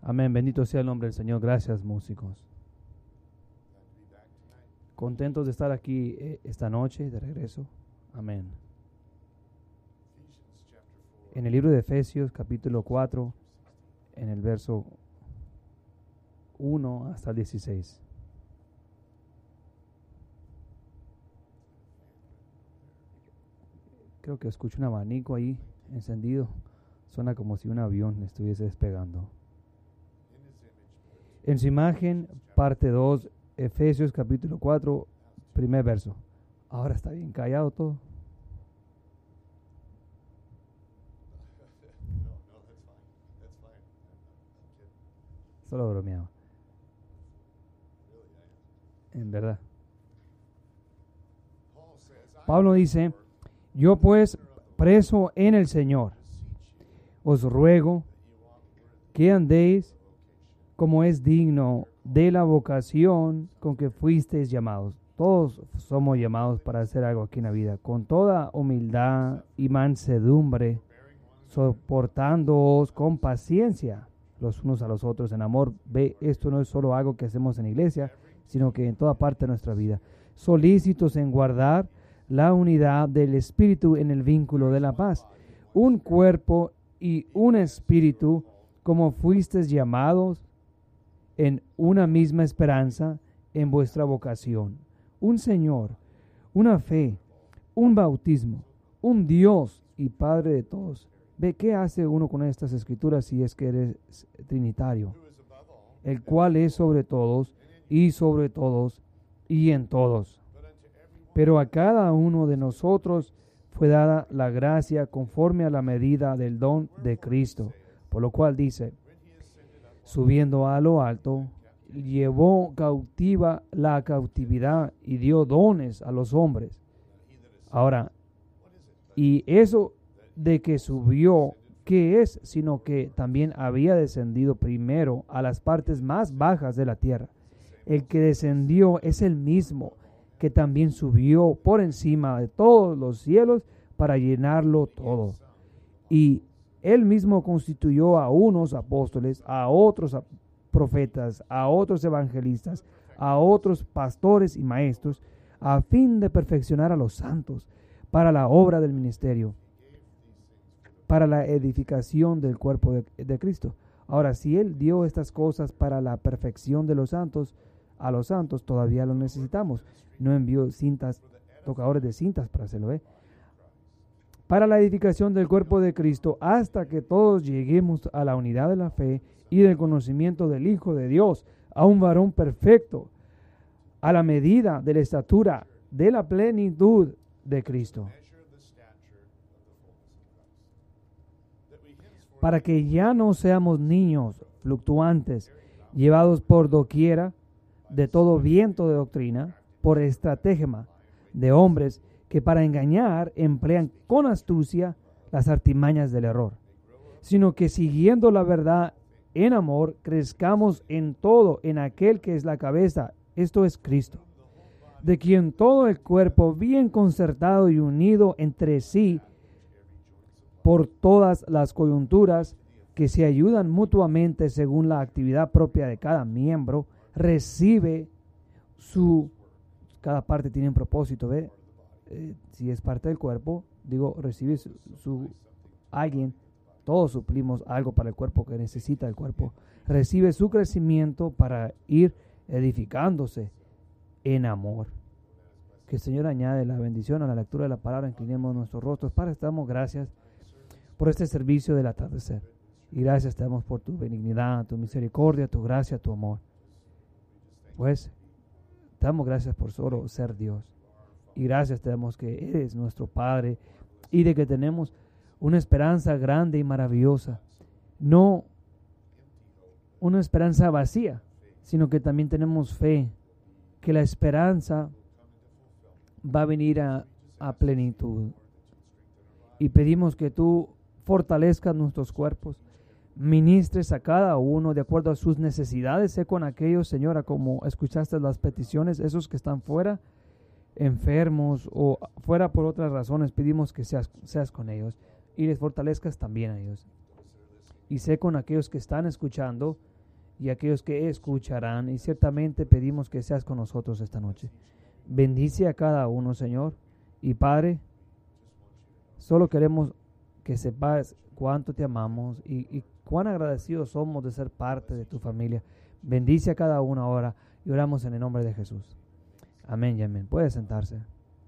Amén. Bendito sea el nombre del Señor. Gracias, músicos. Contentos de estar aquí esta noche de regreso. Amén. En el libro de Efesios, capítulo 4, en el verso 1 hasta el 16. Creo que escucho un abanico ahí encendido. Suena como si un avión estuviese despegando. En su imagen, parte 2, Efesios capítulo 4, primer verso. Ahora está bien callado todo. Solo bromeaba. En verdad. Pablo dice: yo pues, preso en el Señor, os ruego que andéis como es digno de la vocación con que fuisteis llamados. Todos somos llamados para hacer algo aquí en la vida, con toda humildad y mansedumbre, soportándoos con paciencia los unos a los otros en amor. Ve, esto no es solo algo que hacemos en la iglesia, sino que en toda parte de nuestra vida. Solícitos en guardar la unidad del Espíritu en el vínculo de la paz. Un cuerpo y un espíritu, como fuisteis llamados en una misma esperanza en vuestra vocación. Un Señor, una fe, un bautismo, un Dios y Padre de todos. Ve, ¿qué hace uno con estas escrituras si es que eres trinitario? El cual es sobre todos y en todos. Pero a cada uno de nosotros fue dada la gracia conforme a la medida del don de Cristo. Por lo cual dice: subiendo a lo alto, llevó cautiva la cautividad y dio dones a los hombres. Ahora, y eso de que subió, ¿qué es? Sino que también había descendido primero a las partes más bajas de la tierra. El que descendió es el mismo que también subió por encima de todos los cielos para llenarlo todo. Y él mismo constituyó a unos apóstoles, a otros profetas, a otros evangelistas, a otros pastores y maestros, a fin de perfeccionar a los santos para la obra del ministerio, para la edificación del cuerpo de Cristo. Ahora, si Él dio estas cosas para la perfección de los santos, a los santos todavía lo necesitamos. No envió tocadores de cintas para hacerlo, para la edificación del cuerpo de Cristo, hasta que todos lleguemos a la unidad de la fe y del conocimiento del Hijo de Dios, a un varón perfecto, a la medida de la estatura de la plenitud de Cristo, para que ya no seamos niños fluctuantes, llevados por doquiera de todo viento de doctrina, por estratagema de hombres que para engañar emplean con astucia las artimañas del error, sino que siguiendo la verdad en amor, crezcamos en todo en aquel que es la cabeza, esto es Cristo, de quien todo el cuerpo, bien concertado y unido entre sí por todas las coyunturas que se ayudan mutuamente según la actividad propia de cada miembro, recibe cada parte tiene un propósito, ¿ve? Si es parte del cuerpo, recibe alguien, todos suplimos algo para el cuerpo que necesita el cuerpo, recibe su crecimiento para ir edificándose en amor. Que el Señor añade la bendición a la lectura de la palabra. Inclinemos nuestros rostros. Padre, te damos gracias por este servicio del atardecer, y gracias te damos por tu benignidad, tu misericordia, tu gracia, tu amor. Pues te damos gracias por solo ser Dios. Y gracias te damos que eres nuestro Padre y de que tenemos una esperanza grande y maravillosa. No una esperanza vacía, sino que también tenemos fe que la esperanza va a venir a plenitud. Y pedimos que tú fortalezcas nuestros cuerpos, ministres a cada uno de acuerdo a sus necesidades. Sé con aquellos, Señora, como escuchaste las peticiones, esos que están fuera, enfermos o fuera por otras razones, pedimos que seas con ellos y les fortalezcas también a ellos. Y sé con aquellos que están escuchando y aquellos que escucharán. Y ciertamente pedimos que seas con nosotros esta noche. Bendice a cada uno, Señor. Y Padre, solo queremos que sepas cuánto te amamos y cuán agradecidos somos de ser parte de tu familia. Bendice a cada uno ahora y oramos en el nombre de Jesús. Amén y amén. Puede sentarse.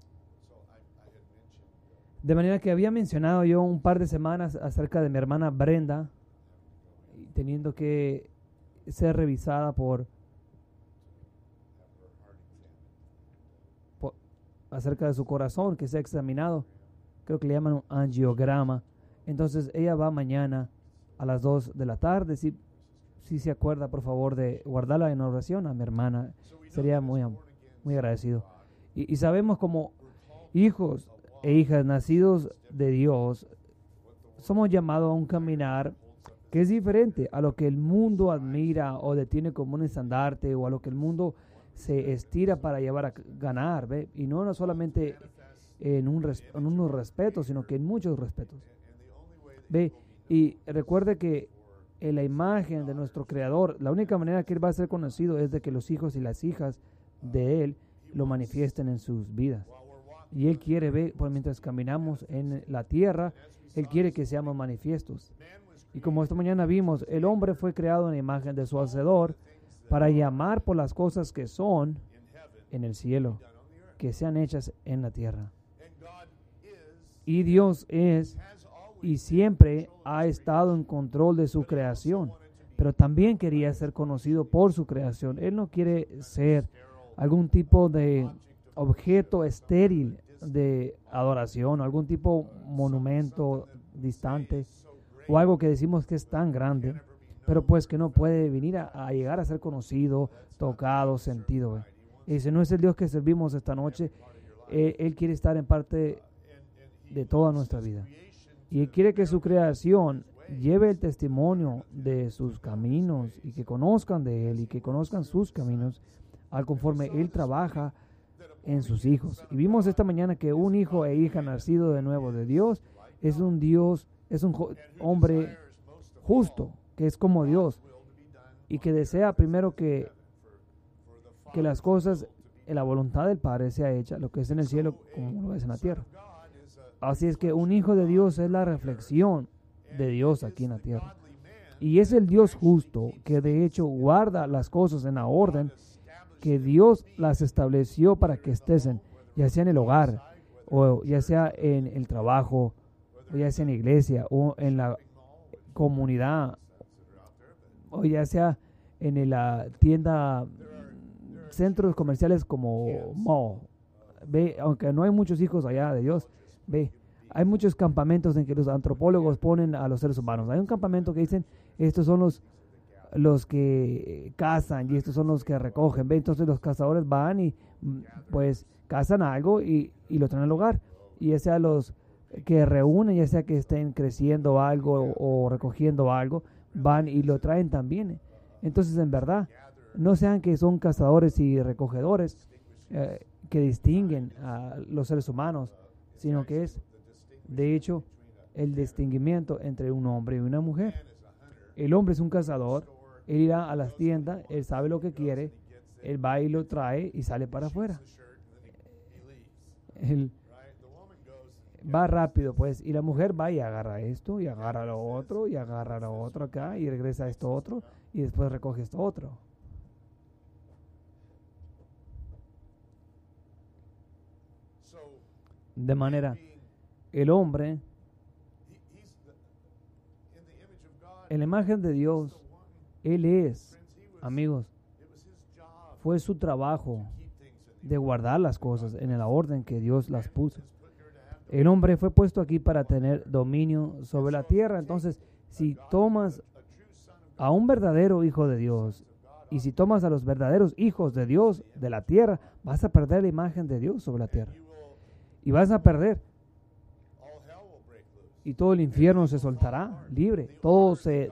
De manera que había mencionado yo un par de semanas acerca de mi hermana Brenda, teniendo que ser revisada acerca de su corazón, que sea examinado. Creo que le llaman un angiograma. Entonces ella va mañana a las 2 de la tarde. Si se acuerda, por favor, de guardarla en oración a mi hermana, sería muy agradecido. Y sabemos, como hijos e hijas nacidos de Dios, somos llamados a un caminar que es diferente a lo que el mundo admira o detiene como un estandarte, o a lo que el mundo se estira para llevar a ganar, ¿ve? Y no solamente en unos respetos, sino que en muchos respetos, ¿ve? Y recuerde que en la imagen de nuestro Creador, la única manera que Él va a ser conocido es de que los hijos y las hijas de Él lo manifiesten en sus vidas. Y Él quiere ver, pues mientras caminamos en la tierra, Él quiere que seamos manifiestos. Y como esta mañana vimos, el hombre fue creado en la imagen de su Hacedor para llamar por las cosas que son en el cielo, que sean hechas en la tierra. Y Dios es y siempre ha estado en control de su creación, pero también quería ser conocido por su creación. Él no quiere ser algún tipo de objeto estéril de adoración, o algún tipo monumento distante, o algo que decimos que es tan grande, pero pues que no puede venir a llegar a ser conocido, tocado, sentido. Y ese no es el Dios que servimos esta noche. Él quiere estar en parte de toda nuestra vida. Y Él quiere que su creación lleve el testimonio de sus caminos y que conozcan de Él y que conozcan sus caminos al conforme Él trabaja en sus hijos. Y vimos esta mañana que un hijo e hija nacido de nuevo de Dios es un hombre justo, que es como Dios y que desea primero que las cosas en la voluntad del Padre sea hecha, lo que es en el cielo como lo es en la tierra. Así es que un hijo de Dios es la reflexión de Dios aquí en la tierra. Y es el Dios justo que de hecho guarda las cosas en la orden que Dios las estableció para que estén, ya sea en el hogar, o ya sea en el trabajo, o ya sea en la iglesia, o en la comunidad, o ya sea en la tienda, centros comerciales como mall. Ve, aunque no hay muchos hijos allá de Dios, ve, hay muchos campamentos en que los antropólogos ponen a los seres humanos. Hay un campamento que dicen, estos son los que cazan y estos son los que recogen. ¿Ve? Entonces los cazadores van y pues cazan algo y lo traen al hogar. Y ya sea los que reúnen, ya sea que estén creciendo algo o recogiendo algo, van y lo traen también. Entonces, en verdad, no sean que son cazadores y recogedores que distinguen a los seres humanos, sino que es, de hecho, el distinguimiento entre un hombre y una mujer. El hombre es un cazador, él irá a las tiendas, él sabe lo que quiere, él va y lo trae y sale para afuera. Él va rápido, pues, y la mujer va y agarra esto, y agarra lo otro, y agarra lo otro acá, y regresa a esto otro, y después recoge esto otro. De manera, el hombre, en la imagen de Dios, Él es, amigos, fue su trabajo de guardar las cosas en la orden que Dios las puso. El hombre fue puesto aquí para tener dominio sobre la tierra. Entonces, si tomas a un verdadero hijo de Dios y si tomas a los verdaderos hijos de Dios de la tierra, vas a perder la imagen de Dios sobre la tierra. Y vas a perder. Y todo el infierno se soltará libre. Todo se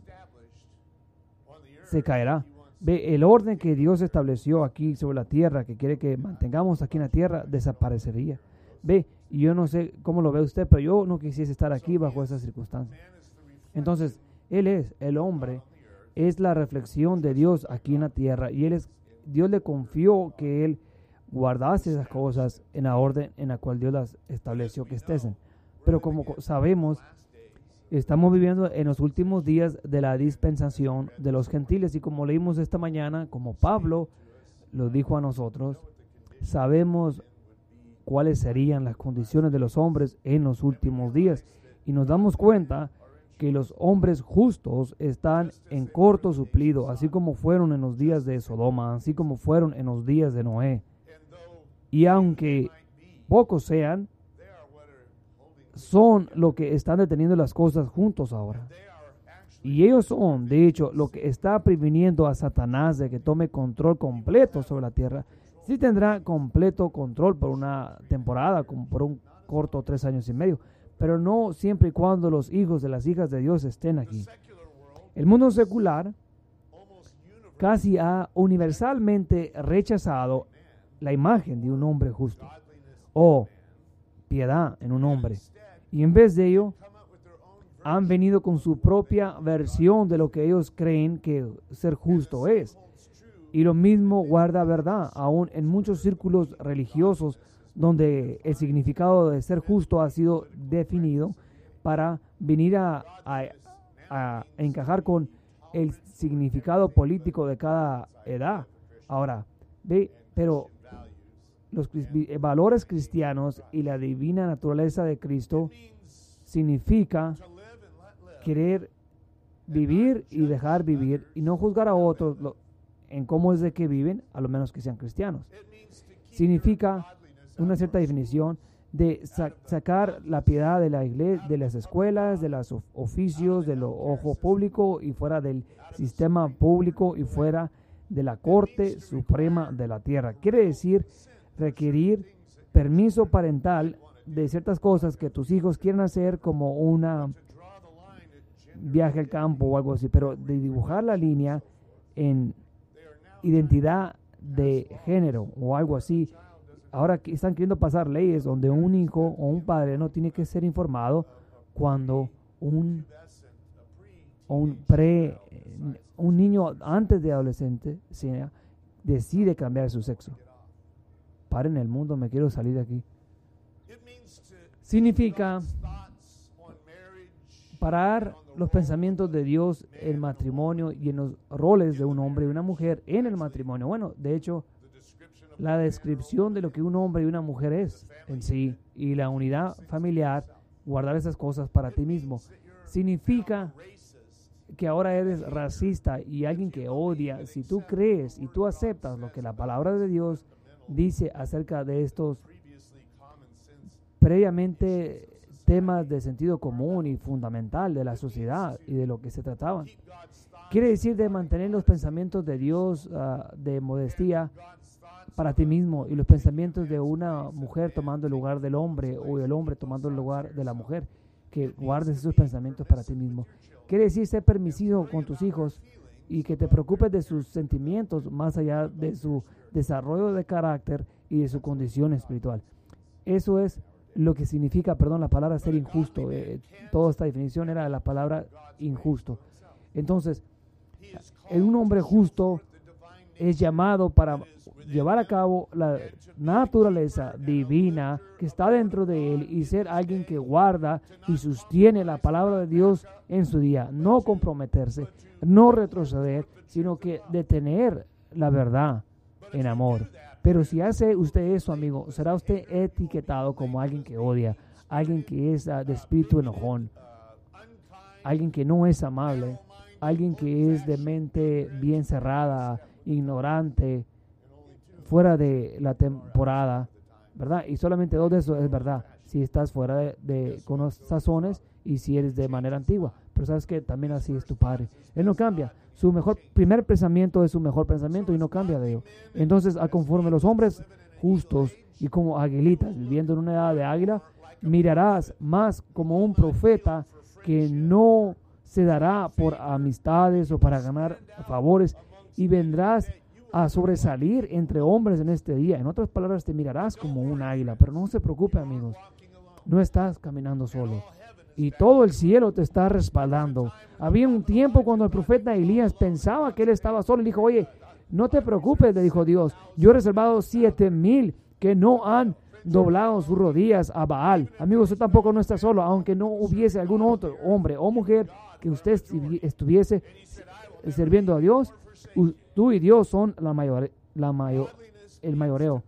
caerá. Ve, el orden que Dios estableció aquí sobre la tierra, que quiere que mantengamos aquí en la tierra, desaparecería. Ve, y yo no sé cómo lo ve usted, pero yo no quisiese estar aquí bajo esas circunstancias. Entonces, Él es el hombre es la reflexión de Dios aquí en la tierra. Y Dios le confió que Él guardase esas cosas en la orden en la cual Dios las estableció que estén. Pero como sabemos, estamos viviendo en los últimos días de la dispensación de los gentiles. Y como leímos esta mañana, como Pablo lo dijo a nosotros, sabemos cuáles serían las condiciones de los hombres en los últimos días. Y nos damos cuenta que los hombres justos están en corto suplido, así como fueron en los días de Sodoma, así como fueron en los días de Noé. Y aunque pocos sean, son lo que están deteniendo las cosas juntos ahora. Y ellos son, de hecho, lo que está previniendo a Satanás de que tome control completo sobre la tierra. Sí tendrá completo control por una temporada, como por un corto 3 años y medio, pero no siempre y cuando los hijos de las hijas de Dios estén aquí. El mundo secular casi ha universalmente rechazado la imagen de un hombre justo o piedad en un hombre. Y en vez de ello, han venido con su propia versión de lo que ellos creen que ser justo es. Y lo mismo guarda verdad, aún en muchos círculos religiosos donde el significado de ser justo ha sido definido para venir a encajar con el significado político de cada edad. Ahora, pero los valores cristianos y la divina naturaleza de Cristo significa querer vivir y dejar vivir y no juzgar a otros en cómo es de que viven, a lo menos que sean cristianos. Significa una cierta definición de sacar la piedad de la iglesia, de las escuelas, de los oficios, del ojo público y fuera del sistema público y fuera de la Corte Suprema de la Tierra. Quiere decir requerir permiso parental de ciertas cosas que tus hijos quieren hacer, como una viaje al campo o algo así, pero de dibujar la línea en identidad de género o algo así. Ahora están queriendo pasar leyes donde un hijo o un padre no tiene que ser informado cuando un niño antes de adolescente decide cambiar su sexo. Paren el mundo, me quiero salir de aquí. Significa parar los pensamientos de Dios en el matrimonio y en los roles de un hombre y una mujer en el matrimonio. Bueno, de hecho, la descripción de lo que un hombre y una mujer es en sí y la unidad familiar, guardar esas cosas para ti mismo, significa que ahora eres racista y alguien que odia. Si tú crees y tú aceptas lo que la palabra de Dios dice acerca de estos previamente temas de sentido común y fundamental de la sociedad y de lo que se trataban, quiere decir de mantener los pensamientos de Dios de modestia para ti mismo y los pensamientos de una mujer tomando el lugar del hombre o el hombre tomando el lugar de la mujer, que guardes esos pensamientos para ti mismo. Quiere decir ser permisivo con tus hijos y que te preocupes de sus sentimientos más allá de su desarrollo de carácter y de su condición espiritual. Eso es lo que significa, la palabra ser injusto. Toda esta definición era la palabra injusto. Entonces, un hombre justo es llamado para llevar a cabo la naturaleza divina que está dentro de él y ser alguien que guarda y sostiene la palabra de Dios en su día. No comprometerse, no retroceder, sino que detener la verdad en amor. Pero si hace usted eso, amigo, será usted etiquetado como alguien que odia, alguien que es de espíritu enojón, alguien que no es amable, alguien que es de mente bien cerrada, ignorante, fuera de la temporada, ¿verdad? Y solamente 2 de eso es verdad, si estás fuera con los sazones y si eres de manera antigua. Pero sabes que también así es tu padre. Él no cambia. Su primer pensamiento es su mejor pensamiento y no cambia de ello. Entonces, conforme los hombres justos y como aguilitas, viviendo en una edad de águila, mirarás más como un profeta que no se dará por amistades o para ganar favores, y vendrás a sobresalir entre hombres en este día. En otras palabras, te mirarás como un águila. Pero no se preocupe, amigos, no estás caminando solo. y todo el cielo te está respaldando. Había un tiempo cuando el profeta Elías pensaba que él estaba solo y dijo, oye, no te preocupes, le dijo Dios, yo he reservado 7,000 que no han doblado sus rodillas a Baal. Amigos, usted tampoco no está solo, aunque no hubiese algún otro hombre o mujer que usted estuviese sirviendo a Dios, tú y Dios son el mayoreo.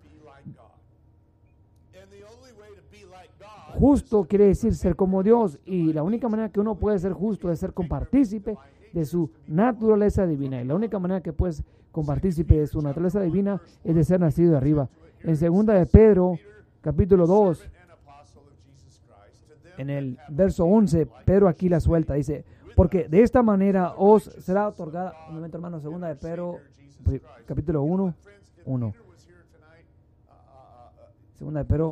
Justo quiere decir ser como Dios, y la única manera que uno puede ser justo es ser compartícipe de su naturaleza divina, y la única manera que puedes compartícipe de su naturaleza divina es de ser nacido de arriba. En 2 de Pedro, capítulo 2, en el verso 11, Pedro aquí la suelta, dice, porque de esta manera os será otorgada, un momento hermano, 2 de Pedro, capítulo 1, 2 de Pedro,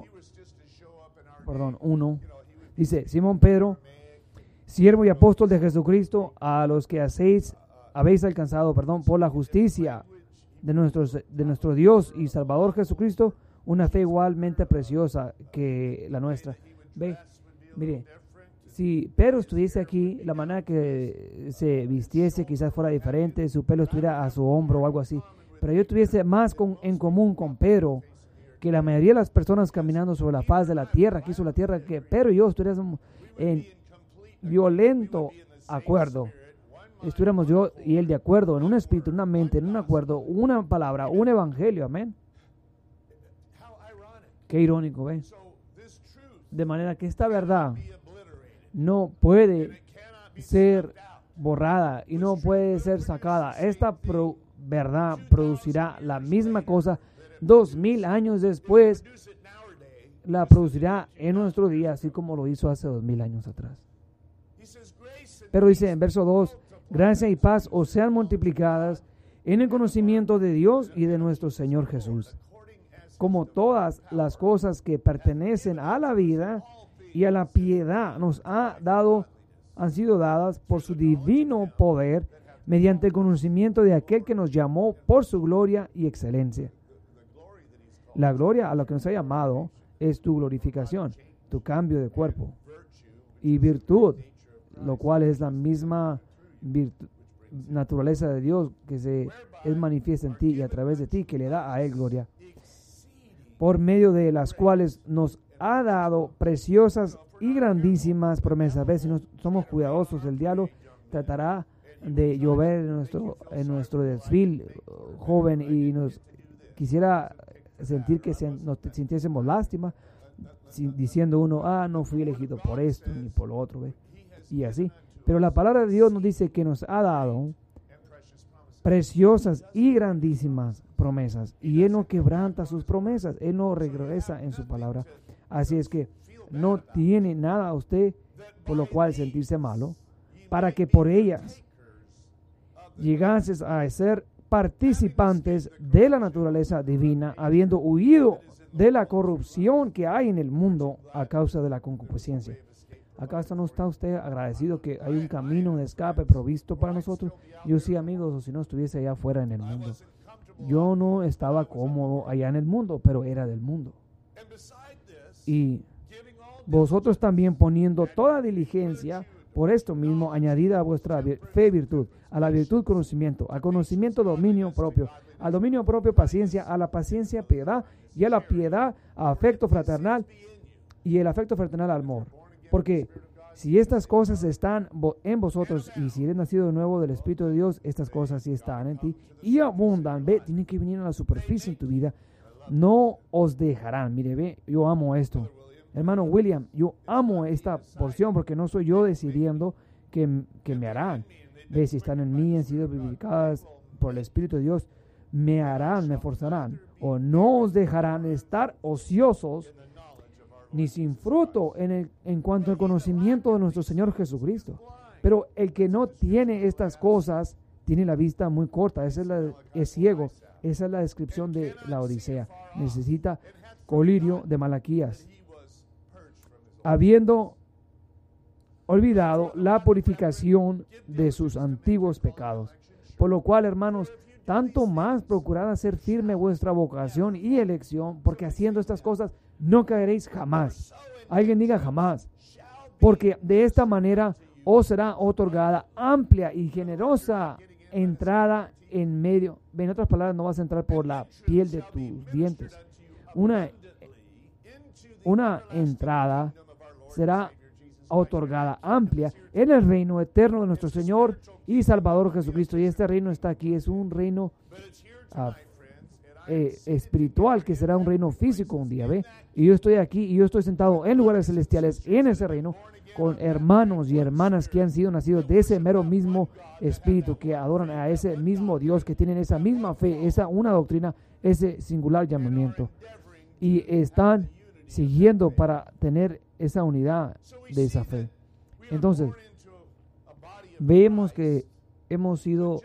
1, dice, Simón Pedro, siervo y apóstol de Jesucristo, a los que habéis alcanzado, por la justicia de nuestro Dios y Salvador Jesucristo, una fe igualmente preciosa que la nuestra. Ve, mire, si Pedro estuviese aquí, la manera que se vistiese quizás fuera diferente, su pelo estuviera a su hombro o algo así, pero yo tuviese más en común con Pedro que la mayoría de las personas caminando sobre la faz de la tierra, aquí sobre la tierra, que Pedro y yo estuviéramos en violento acuerdo. Estuviéramos yo y él de acuerdo, en un espíritu, en una mente, en un acuerdo, una palabra, un evangelio, amén. Qué irónico, ¿ve? De manera que esta verdad no puede ser borrada y no puede ser sacada. Esta verdad producirá la misma cosa 2000 años después, la producirá en nuestro día, así como lo hizo hace 2000 años atrás. Pero dice en verso 2, gracia y paz os sean multiplicadas en el conocimiento de Dios y de nuestro Señor Jesús, como todas las cosas que pertenecen a la vida y a la piedad han sido dadas por su divino poder, mediante el conocimiento de aquel que nos llamó por su gloria y excelencia. La gloria a lo que nos ha llamado es tu glorificación, tu cambio de cuerpo, y virtud, lo cual es la misma naturaleza de Dios que es manifiesta en ti y a través de ti, que le da a Él gloria, por medio de las cuales nos ha dado preciosas y grandísimas promesas. ¿Ves? Si no somos cuidadosos, el diablo tratará de llover en nuestro desfile joven y nos quisiera sentir que nos sintiésemos lástima, diciendo uno, no fui elegido por esto ni por lo otro, ¿ve? Y así. Pero la palabra de Dios nos dice que nos ha dado preciosas y grandísimas promesas, y Él no quebranta sus promesas, Él no regresa en su palabra. Así es que no tiene nada a usted por lo cual sentirse malo, para que por ellas llegases a ser participantes de la naturaleza divina, habiendo huido de la corrupción que hay en el mundo a causa de la concupiscencia. ¿Acaso no está usted agradecido que hay un camino de escape provisto para nosotros? Yo sí, amigos, o si no estuviese allá afuera en el mundo. Yo no estaba cómodo allá en el mundo, pero era del mundo. Y vosotros también, poniendo toda diligencia, por esto mismo, añadida a vuestra fe virtud, a la virtud conocimiento, al conocimiento dominio propio, al dominio propio paciencia, a la paciencia piedad, y a la piedad afecto fraternal, y el afecto fraternal amor. Porque si estas cosas están en vosotros, y si eres nacido de nuevo del Espíritu de Dios, estas cosas sí están en ti y abundan. Ve, tienen que venir a la superficie en tu vida. No os dejarán. Mire, ve, yo amo esto. Hermano William, yo amo esta porción porque no soy yo decidiendo que me harán. Ve, si están en mí, han sido vivificadas por el Espíritu de Dios, me harán, me forzarán. O no os dejarán estar ociosos ni sin fruto en cuanto al conocimiento de nuestro Señor Jesucristo. Pero el que no tiene estas cosas tiene la vista muy corta, es ciego. Esa es la descripción de la Odisea. Necesita colirio de Malaquías, habiendo olvidado la purificación de sus antiguos pecados. Por lo cual, hermanos, tanto más procurad hacer firme vuestra vocación y elección, porque haciendo estas cosas no caeréis jamás. Alguien diga jamás. porque de esta manera os será otorgada amplia y generosa entrada en medio. En otras palabras, no vas a entrar por la piel de tus dientes. Una entrada será otorgada amplia en el reino eterno de nuestro Señor y Salvador Jesucristo. Y este reino está aquí, es un reino espiritual, que será un reino físico un día, ¿ve? Y yo estoy aquí y yo estoy sentado en lugares celestiales en ese reino con hermanos y hermanas que han sido nacidos de ese mero mismo espíritu, que adoran a ese mismo Dios, que tienen esa misma fe, una doctrina, ese singular llamamiento, y están siguiendo para tener esa unidad de esa fe. Entonces, vemos que hemos sido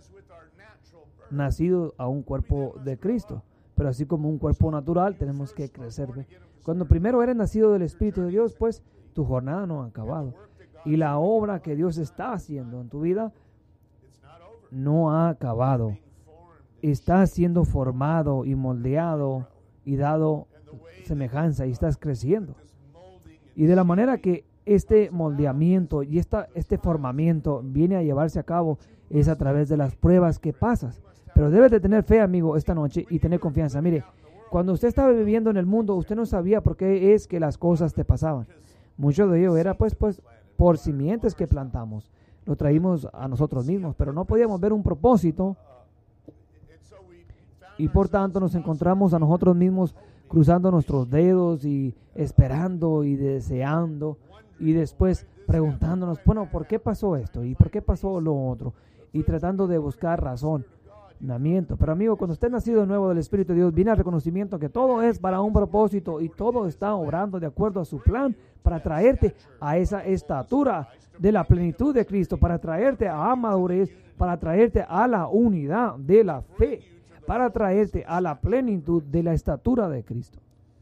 nacidos a un cuerpo de Cristo, pero así como un cuerpo natural, tenemos que crecer. ¿Ve? Cuando primero eres nacido del Espíritu de Dios, pues tu jornada no ha acabado. Y la obra que Dios está haciendo en tu vida no ha acabado. Estás siendo formado y moldeado y dado semejanza y estás creciendo. Y de la manera que este moldeamiento y este formamiento viene a llevarse a cabo es a través de las pruebas que pasas. Pero debes de tener fe, amigo, esta noche y tener confianza. Mire, cuando usted estaba viviendo en el mundo, usted no sabía por qué es que las cosas te pasaban. Mucho de ello era pues por simientes que plantamos. Lo traímos a nosotros mismos, pero no podíamos ver un propósito. Y por tanto nos encontramos a nosotros mismos cruzando nuestros dedos y esperando y deseando. Y después preguntándonos, bueno, ¿por qué pasó esto? ¿Y por qué pasó lo otro? Y tratando de buscar razonamiento. Pero amigo, cuando usted nacido de nuevo del Espíritu de Dios, viene al reconocimiento que todo es para un propósito y todo está obrando de acuerdo a su plan para traerte a esa estatura de la plenitud de Cristo, para traerte a madurez, para traerte a la unidad de la fe, para traerte a la plenitud de la estatura de Cristo.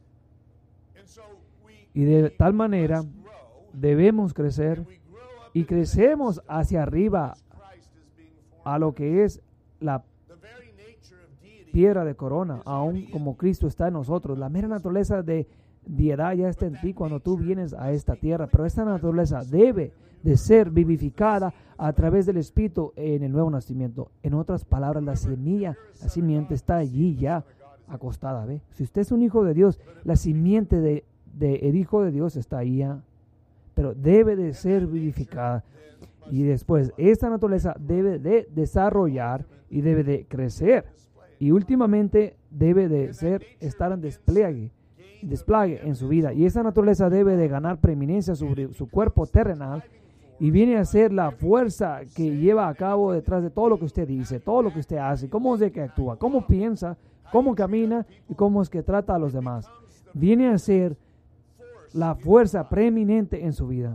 Y de tal manera debemos crecer y crecemos hacia arriba a lo que es la piedra de corona, aún como Cristo está en nosotros. La mera naturaleza de deidad ya está en ti cuando tú vienes a esta tierra, pero esta naturaleza debe de ser vivificada a través del Espíritu en el nuevo nacimiento. En otras palabras, la simiente está allí ya acostada. ¿Ve? Si usted es un hijo de Dios, la simiente del Hijo de Dios está ahí ya, pero debe de ser vivificada. Y después, esta naturaleza debe de desarrollar y debe de crecer. Y últimamente debe de estar en despliegue en su vida. Y esa naturaleza debe de ganar preeminencia sobre su cuerpo terrenal. Y viene a ser la fuerza que lleva a cabo detrás de todo lo que usted dice, todo lo que usted hace, cómo es de que actúa, cómo piensa, cómo camina y cómo es que trata a los demás. Viene a ser la fuerza preeminente en su vida.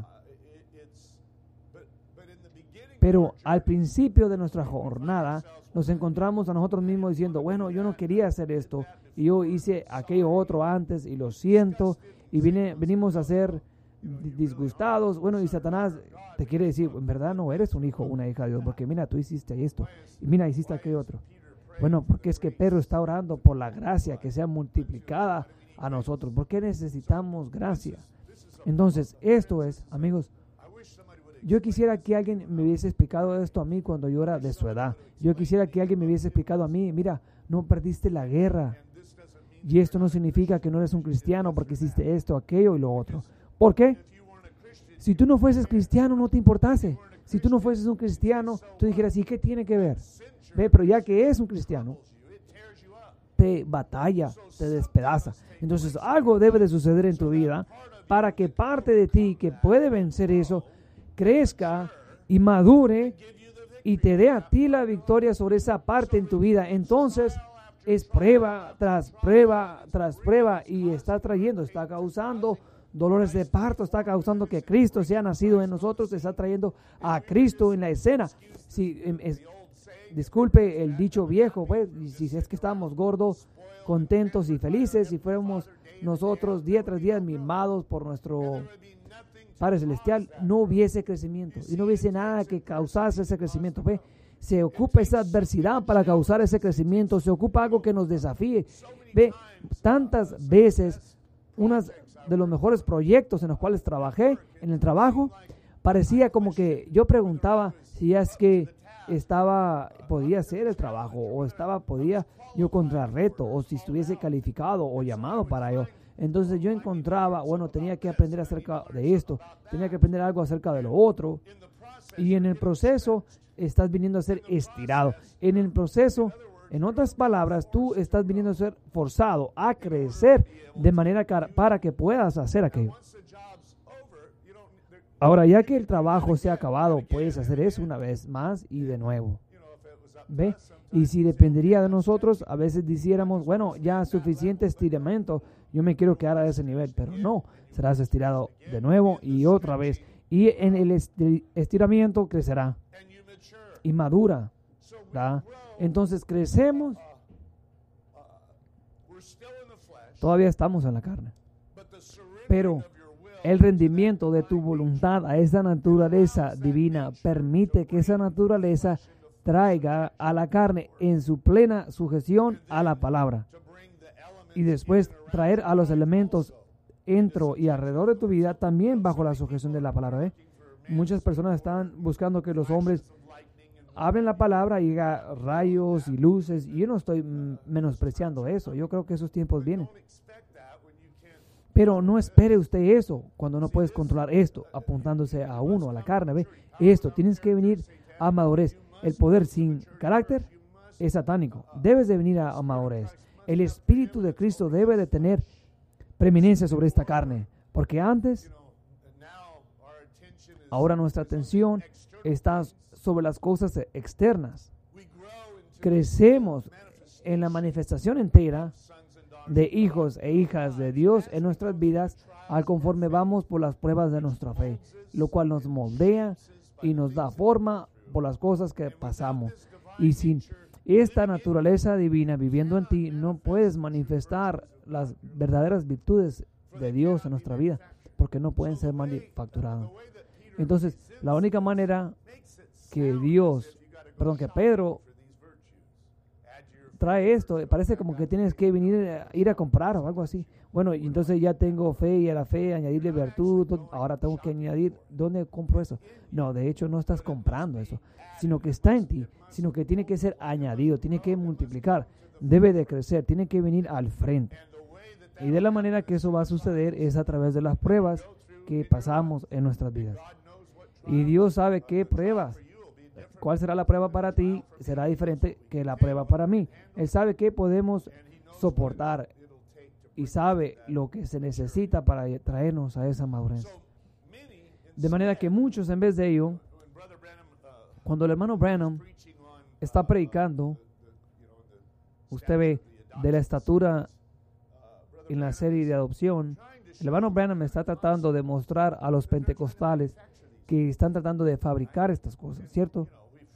Pero al principio de nuestra jornada nos encontramos a nosotros mismos diciendo, bueno, yo no quería hacer esto y yo hice aquello otro antes y lo siento, y venimos a ser disgustados. Bueno, y Satanás te quiere decir, en verdad no eres un hijo o una hija de Dios, porque mira, tú hiciste esto y mira, hiciste aquello otro. Bueno, porque es que Pedro está orando por la gracia que sea multiplicada a nosotros. ¿Por qué necesitamos gracia? Entonces, esto es, amigos, yo quisiera que alguien me hubiese explicado esto a mí cuando yo era de su edad. Yo quisiera que alguien me hubiese explicado a mí, mira, no perdiste la guerra. Y esto no significa que no eres un cristiano porque hiciste esto, aquello y lo otro. ¿Por qué? Si tú no fueses cristiano, no te importase. Si tú no fueses un cristiano, tú dijeras, ¿y qué tiene que ver? Ve, pero ya que es un cristiano, te batalla, te despedaza. Entonces, algo debe de suceder en tu vida para que parte de ti que puede vencer eso, crezca y madure y te dé a ti la victoria sobre esa parte en tu vida. Entonces es prueba tras prueba tras prueba y está causando dolores de parto, está causando que Cristo sea nacido en nosotros, está trayendo a Cristo en la escena. Disculpe el dicho viejo, pues, si es que estábamos gordos, contentos y felices, si fuéramos nosotros día tras día mimados por nuestro Padre Celestial, no hubiese crecimiento y no hubiese nada que causase ese crecimiento. ¿Ve? Se ocupa esa adversidad para causar ese crecimiento, se ocupa algo que nos desafíe. Ve, tantas veces unas de los mejores proyectos en los cuales trabajé en el trabajo, parecía como que yo preguntaba si es que podía hacer el trabajo o podía yo contra el reto o si estuviese calificado o llamado para ello. Entonces yo encontraba, tenía que aprender acerca de esto, tenía que aprender algo acerca de lo otro. Y en el proceso estás viniendo a ser estirado. En el proceso, en otras palabras, tú estás viniendo a ser forzado a crecer de manera para que puedas hacer aquello. Ahora, ya que el trabajo se ha acabado, puedes hacer eso una vez más y de nuevo. ¿Ve? Y si dependería de nosotros, a veces dijéramos, ya suficiente estiramiento, yo me quiero quedar a ese nivel, pero no, serás estirado de nuevo y otra vez. Y en el estiramiento crecerá y madura, ¿verdad? Entonces crecemos, todavía estamos en la carne, pero el rendimiento de tu voluntad a esa naturaleza divina permite que esa naturaleza traiga a la carne en su plena sujeción a la palabra y después traer a los elementos dentro y alrededor de tu vida también bajo la sujeción de la palabra. Muchas personas están buscando que los hombres hablen la palabra y haga rayos y luces, y yo no estoy menospreciando eso. Yo creo que esos tiempos vienen. Pero no espere usted eso cuando no puedes controlar esto, apuntándose a uno, a la carne. ¿Ve? Esto, tienes que venir a madurez. El poder sin carácter es satánico. Debes de venir a madurez. El Espíritu de Cristo debe de tener preeminencia sobre esta carne, porque ahora nuestra atención está sobre las cosas externas. Crecemos en la manifestación entera de hijos e hijas de Dios en nuestras vidas al conforme vamos por las pruebas de nuestra fe, lo cual nos moldea y nos da forma por las cosas que pasamos. Y sin esta naturaleza divina viviendo en ti, no puedes manifestar las verdaderas virtudes de Dios en nuestra vida, porque no pueden ser manufacturadas. Entonces, la única manera que Pedro trae esto, parece como que tienes que ir a comprar o algo así. Y entonces ya tengo fe y a la fe añadirle virtud, ahora tengo que añadir, ¿dónde compro eso? No, de hecho no estás comprando eso, sino que está en ti, sino que tiene que ser añadido, tiene que multiplicar, debe de crecer, tiene que venir al frente. Y de la manera que eso va a suceder es a través de las pruebas que pasamos en nuestras vidas. Y Dios sabe qué pruebas. ¿Cuál será la prueba para ti? Será diferente que la prueba para mí. Él sabe qué podemos soportar y sabe lo que se necesita para traernos a esa madurez. De manera que muchos, en vez de ello, cuando el hermano Branham está predicando, usted ve de la estatura en la serie de adopción, el hermano Branham está tratando de mostrar a los pentecostales que están tratando de fabricar estas cosas, ¿cierto?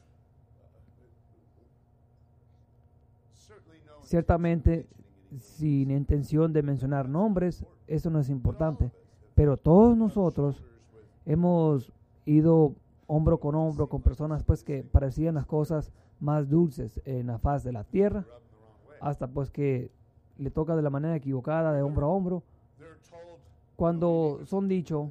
Ciertamente, sin intención de mencionar nombres, eso no es importante, pero todos nosotros hemos ido hombro con personas pues que parecían las cosas más dulces en la faz de la tierra, hasta pues que le toca de la manera equivocada, de hombro a hombro. Cuando son dichos,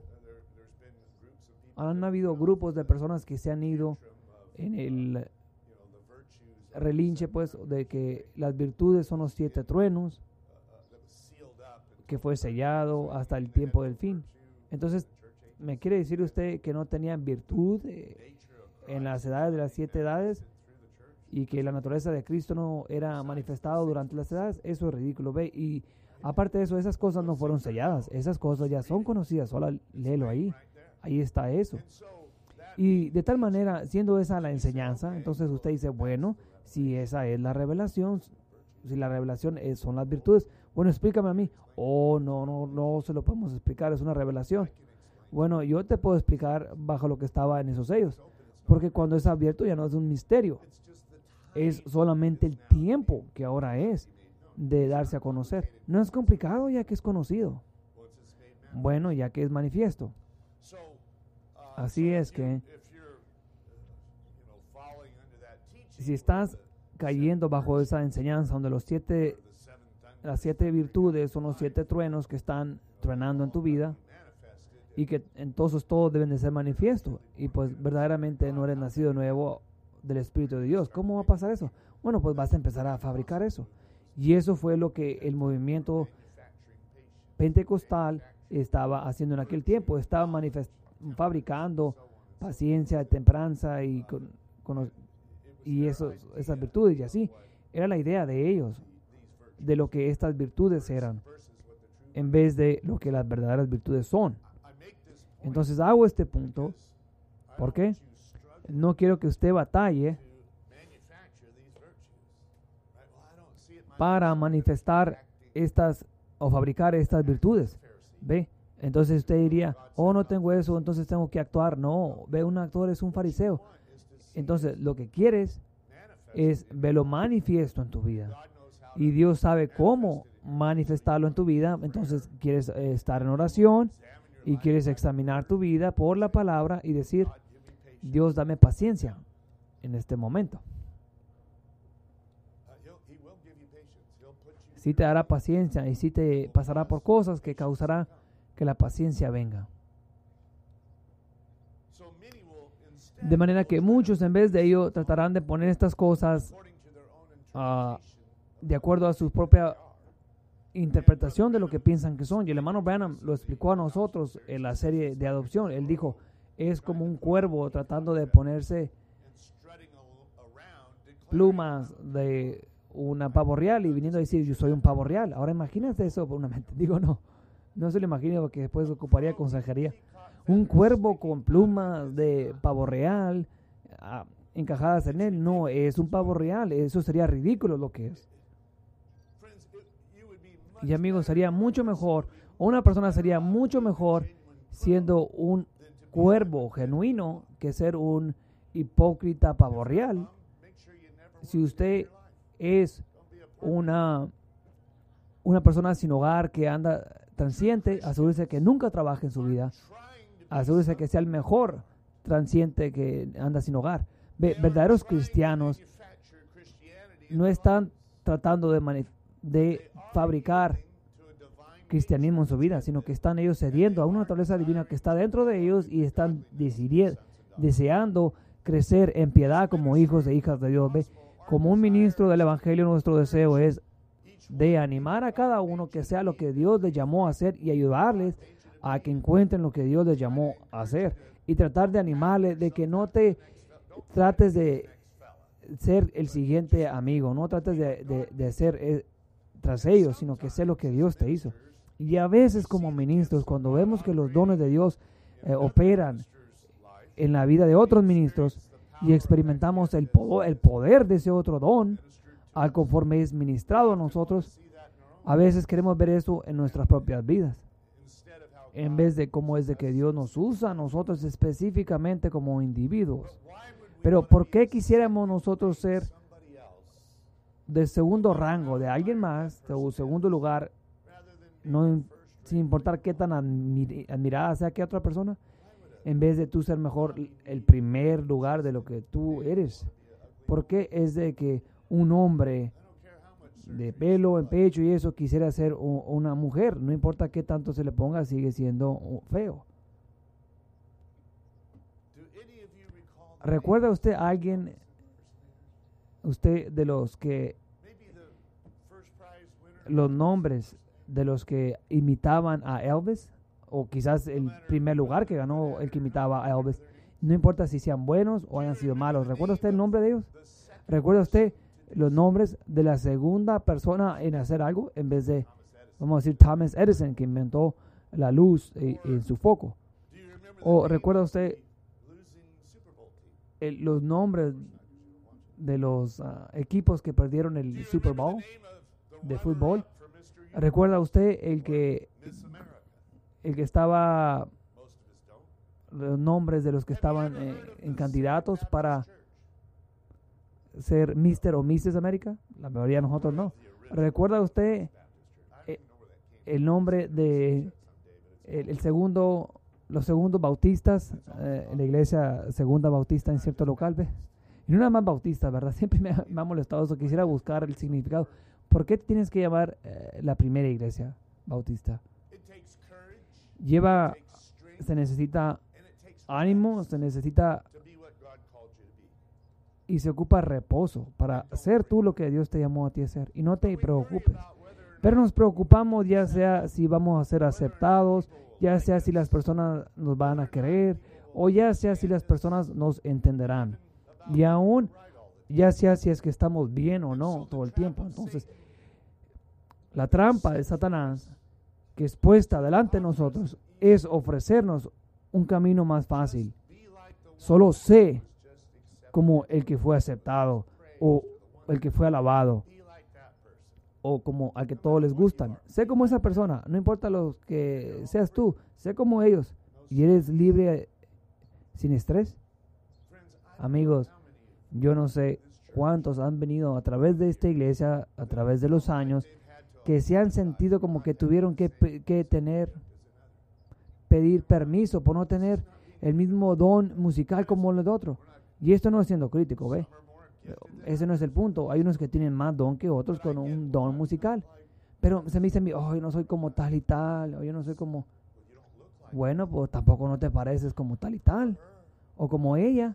han habido grupos de personas que se han ido en el relinche pues de que las virtudes son los 7 truenos, que fue sellado hasta el tiempo del fin. Entonces, ¿me quiere decir usted que no tenían virtud en las edades de las 7 edades y que la naturaleza de Cristo no era manifestado durante las edades? Eso es ridículo, ¿ve? Y aparte de eso, esas cosas no fueron selladas, esas cosas ya son conocidas, solo léelo ahí está eso. Y de tal manera, siendo esa la enseñanza, entonces usted dice, bueno, si esa es la revelación, si la revelación son las virtudes, bueno, explícame a mí. No se lo podemos explicar, es una revelación. Bueno, yo te puedo explicar bajo lo que estaba en esos sellos, porque cuando es abierto ya no es un misterio, es solamente el tiempo que ahora es de darse a conocer. No es complicado ya que es conocido. Bueno, ya que es manifiesto. Así es que si estás cayendo bajo esa enseñanza donde las 7 virtudes son los 7 truenos que están tronando en tu vida y que entonces todos deben de ser manifiesto y pues verdaderamente no eres nacido nuevo del Espíritu de Dios. ¿Cómo va a pasar eso? Bueno, pues vas a empezar a fabricar eso. Y eso fue lo que el movimiento pentecostal estaba haciendo en aquel tiempo. Estaba fabricando paciencia, templanza y esas virtudes y así. Era la idea de ellos, de lo que estas virtudes eran, en vez de lo que las verdaderas virtudes son. Entonces hago este punto, ¿por qué? No quiero que usted batalle para manifestar estas o fabricar estas virtudes. ¿Ve? Entonces usted diría, oh, no tengo eso, entonces tengo que actuar. No, ve, un actor es un fariseo. Entonces lo que quieres es verlo manifiesto en tu vida. Y Dios sabe cómo manifestarlo en tu vida. Entonces quieres estar en oración y quieres examinar tu vida por la palabra y decir, Dios, dame paciencia en este momento. Sí te dará paciencia y sí te pasará por cosas que causará que la paciencia venga. De manera que muchos en vez de ello tratarán de poner estas cosas de acuerdo a su propia interpretación de lo que piensan que son. Y el hermano Branham lo explicó a nosotros en la serie de adopción. Él dijo, es como un cuervo tratando de ponerse plumas de una pavo real y viniendo a decir, yo soy un pavo real. Ahora imagínate eso por una mente. Digo, no se lo imagino porque después ocuparía consejería. Un cuervo con plumas de pavo real encajadas en él. No, es un pavo real. Eso sería ridículo lo que es. Y amigos, sería mucho mejor, o una persona sería mucho mejor siendo un cuervo genuino que ser un hipócrita pavo real. Si usted es una persona sin hogar que anda transiente, asegúrese que nunca trabaje en su vida. Asegúrese que sea el mejor transiente que anda sin hogar. Verdaderos cristianos no están tratando de fabricar cristianismo en su vida, sino que están ellos cediendo a una naturaleza divina que está dentro de ellos y están deseando crecer en piedad como hijos e hijas de Dios. ¿Ve? Como un ministro del Evangelio, nuestro deseo es de animar a cada uno que sea lo que Dios les llamó a hacer y ayudarles a que encuentren lo que Dios les llamó a hacer y tratar de animarles de que no te trates de ser el siguiente amigo, no trates de ser tras ellos, sino que sé lo que Dios te hizo. Y a veces como ministros, cuando vemos que los dones de Dios operan en la vida de otros ministros y experimentamos el poder de ese otro don, al conforme es ministrado a nosotros, a veces queremos ver eso en nuestras propias vidas, en vez de cómo es de que Dios nos usa a nosotros específicamente como individuos. Pero ¿por qué quisiéramos nosotros ser de segundo rango de alguien más, de segundo lugar, sin importar qué tan admirada sea que otra persona, en vez de tú ser mejor el primer lugar de lo que tú eres? ¿Por qué es de que un hombre de pelo en pecho y eso quisiera ser una mujer? No importa qué tanto se le ponga, sigue siendo feo. ¿Recuerda usted a alguien, usted de los nombres de los que imitaban a Elvis? O quizás el primer lugar que ganó el que imitaba a Elvis. No importa si sean buenos o hayan sido malos. ¿Recuerda usted el nombre de ellos? ¿Recuerda usted los nombres de la segunda persona en hacer algo? En vez de, vamos a decir, Thomas Edison, que inventó la luz en su foco. ¿O recuerda usted los nombres de los equipos que perdieron el Super Bowl de fútbol? ¿Recuerda usted el que estaba, los nombres de los que estaban en candidatos para ser Mr. o Mrs. América? La mayoría de nosotros no. ¿Recuerda usted el nombre de los segundos bautistas en la iglesia segunda bautista en cierto local? ¿Ve? Y no nada más bautista, ¿verdad? Siempre me ha molestado eso. Quisiera buscar el significado. ¿Por qué tienes que llamar la primera iglesia bautista? se necesita ánimo, se necesita y se ocupa reposo para hacer tú lo que Dios te llamó a ti a hacer. Y no te preocupes. Pero nos preocupamos ya sea si vamos a ser aceptados, ya sea si las personas nos van a querer, o ya sea si las personas nos entenderán. Y aún, ya sea si es que estamos bien o no todo el tiempo. Entonces, la trampa de Satanás que es puesta delante de nosotros es ofrecernos un camino más fácil. Solo sé como el que fue aceptado o el que fue alabado o como al que todos les gustan. Sé como esa persona, no importa lo que seas tú, sé como ellos y eres libre sin estrés. Amigos, yo no sé cuántos han venido a través de esta iglesia, a través de los años, que se han sentido como que tuvieron que pedir permiso por no tener el mismo don musical como el de otro. Y esto no es siendo crítico, ¿ve? Ese no es el punto. Hay unos que tienen más don que otros con un don musical. Pero se me dice a mí, oh, yo no soy como tal y tal, o yo no soy como... Bueno, pues tampoco no te pareces como tal y tal, o como ella.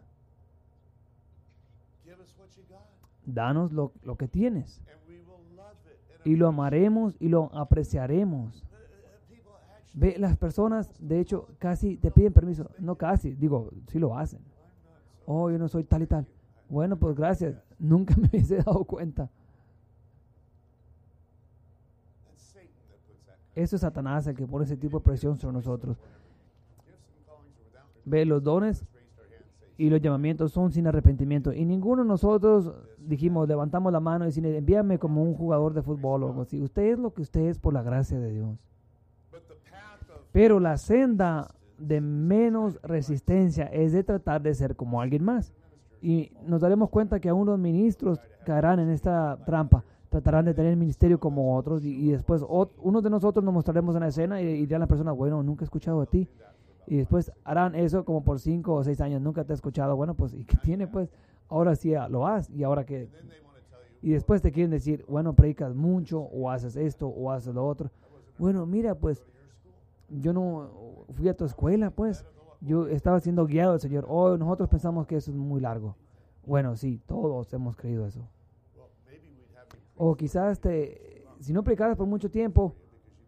Danos lo que tienes. Y lo amaremos y lo apreciaremos. Ve, las personas, de hecho, casi te piden permiso. No casi, digo, sí lo hacen. Oh, yo no soy tal y tal. Bueno, pues gracias. Nunca me hubiese dado cuenta. Eso es Satanás el que pone ese tipo de presión sobre nosotros. Ve, los dones y los llamamientos son sin arrepentimiento. Y ninguno de nosotros dijimos, levantamos la mano y decimos, envíame como un jugador de fútbol o algo así. Usted es lo que usted es por la gracia de Dios. Pero la senda de menos resistencia es de tratar de ser como alguien más. Y nos daremos cuenta que aún los ministros caerán en esta trampa. Tratarán de tener el ministerio como otros y después unos de nosotros nos mostraremos en la escena y dirán a la persona, bueno, nunca he escuchado de ti. Y después harán eso como por 5 o 6 años, nunca te he escuchado. Bueno, pues, ¿y qué tiene? Pues, ahora sí lo has y ahora que... Y después te quieren decir, bueno, predicas mucho o haces esto o haces lo otro. Bueno, mira, pues, yo no fui a tu escuela, pues. Yo estaba siendo guiado del Señor. Oh, nosotros pensamos que eso es muy largo. Bueno, sí, todos hemos creído eso. O quizás si no predicas por mucho tiempo,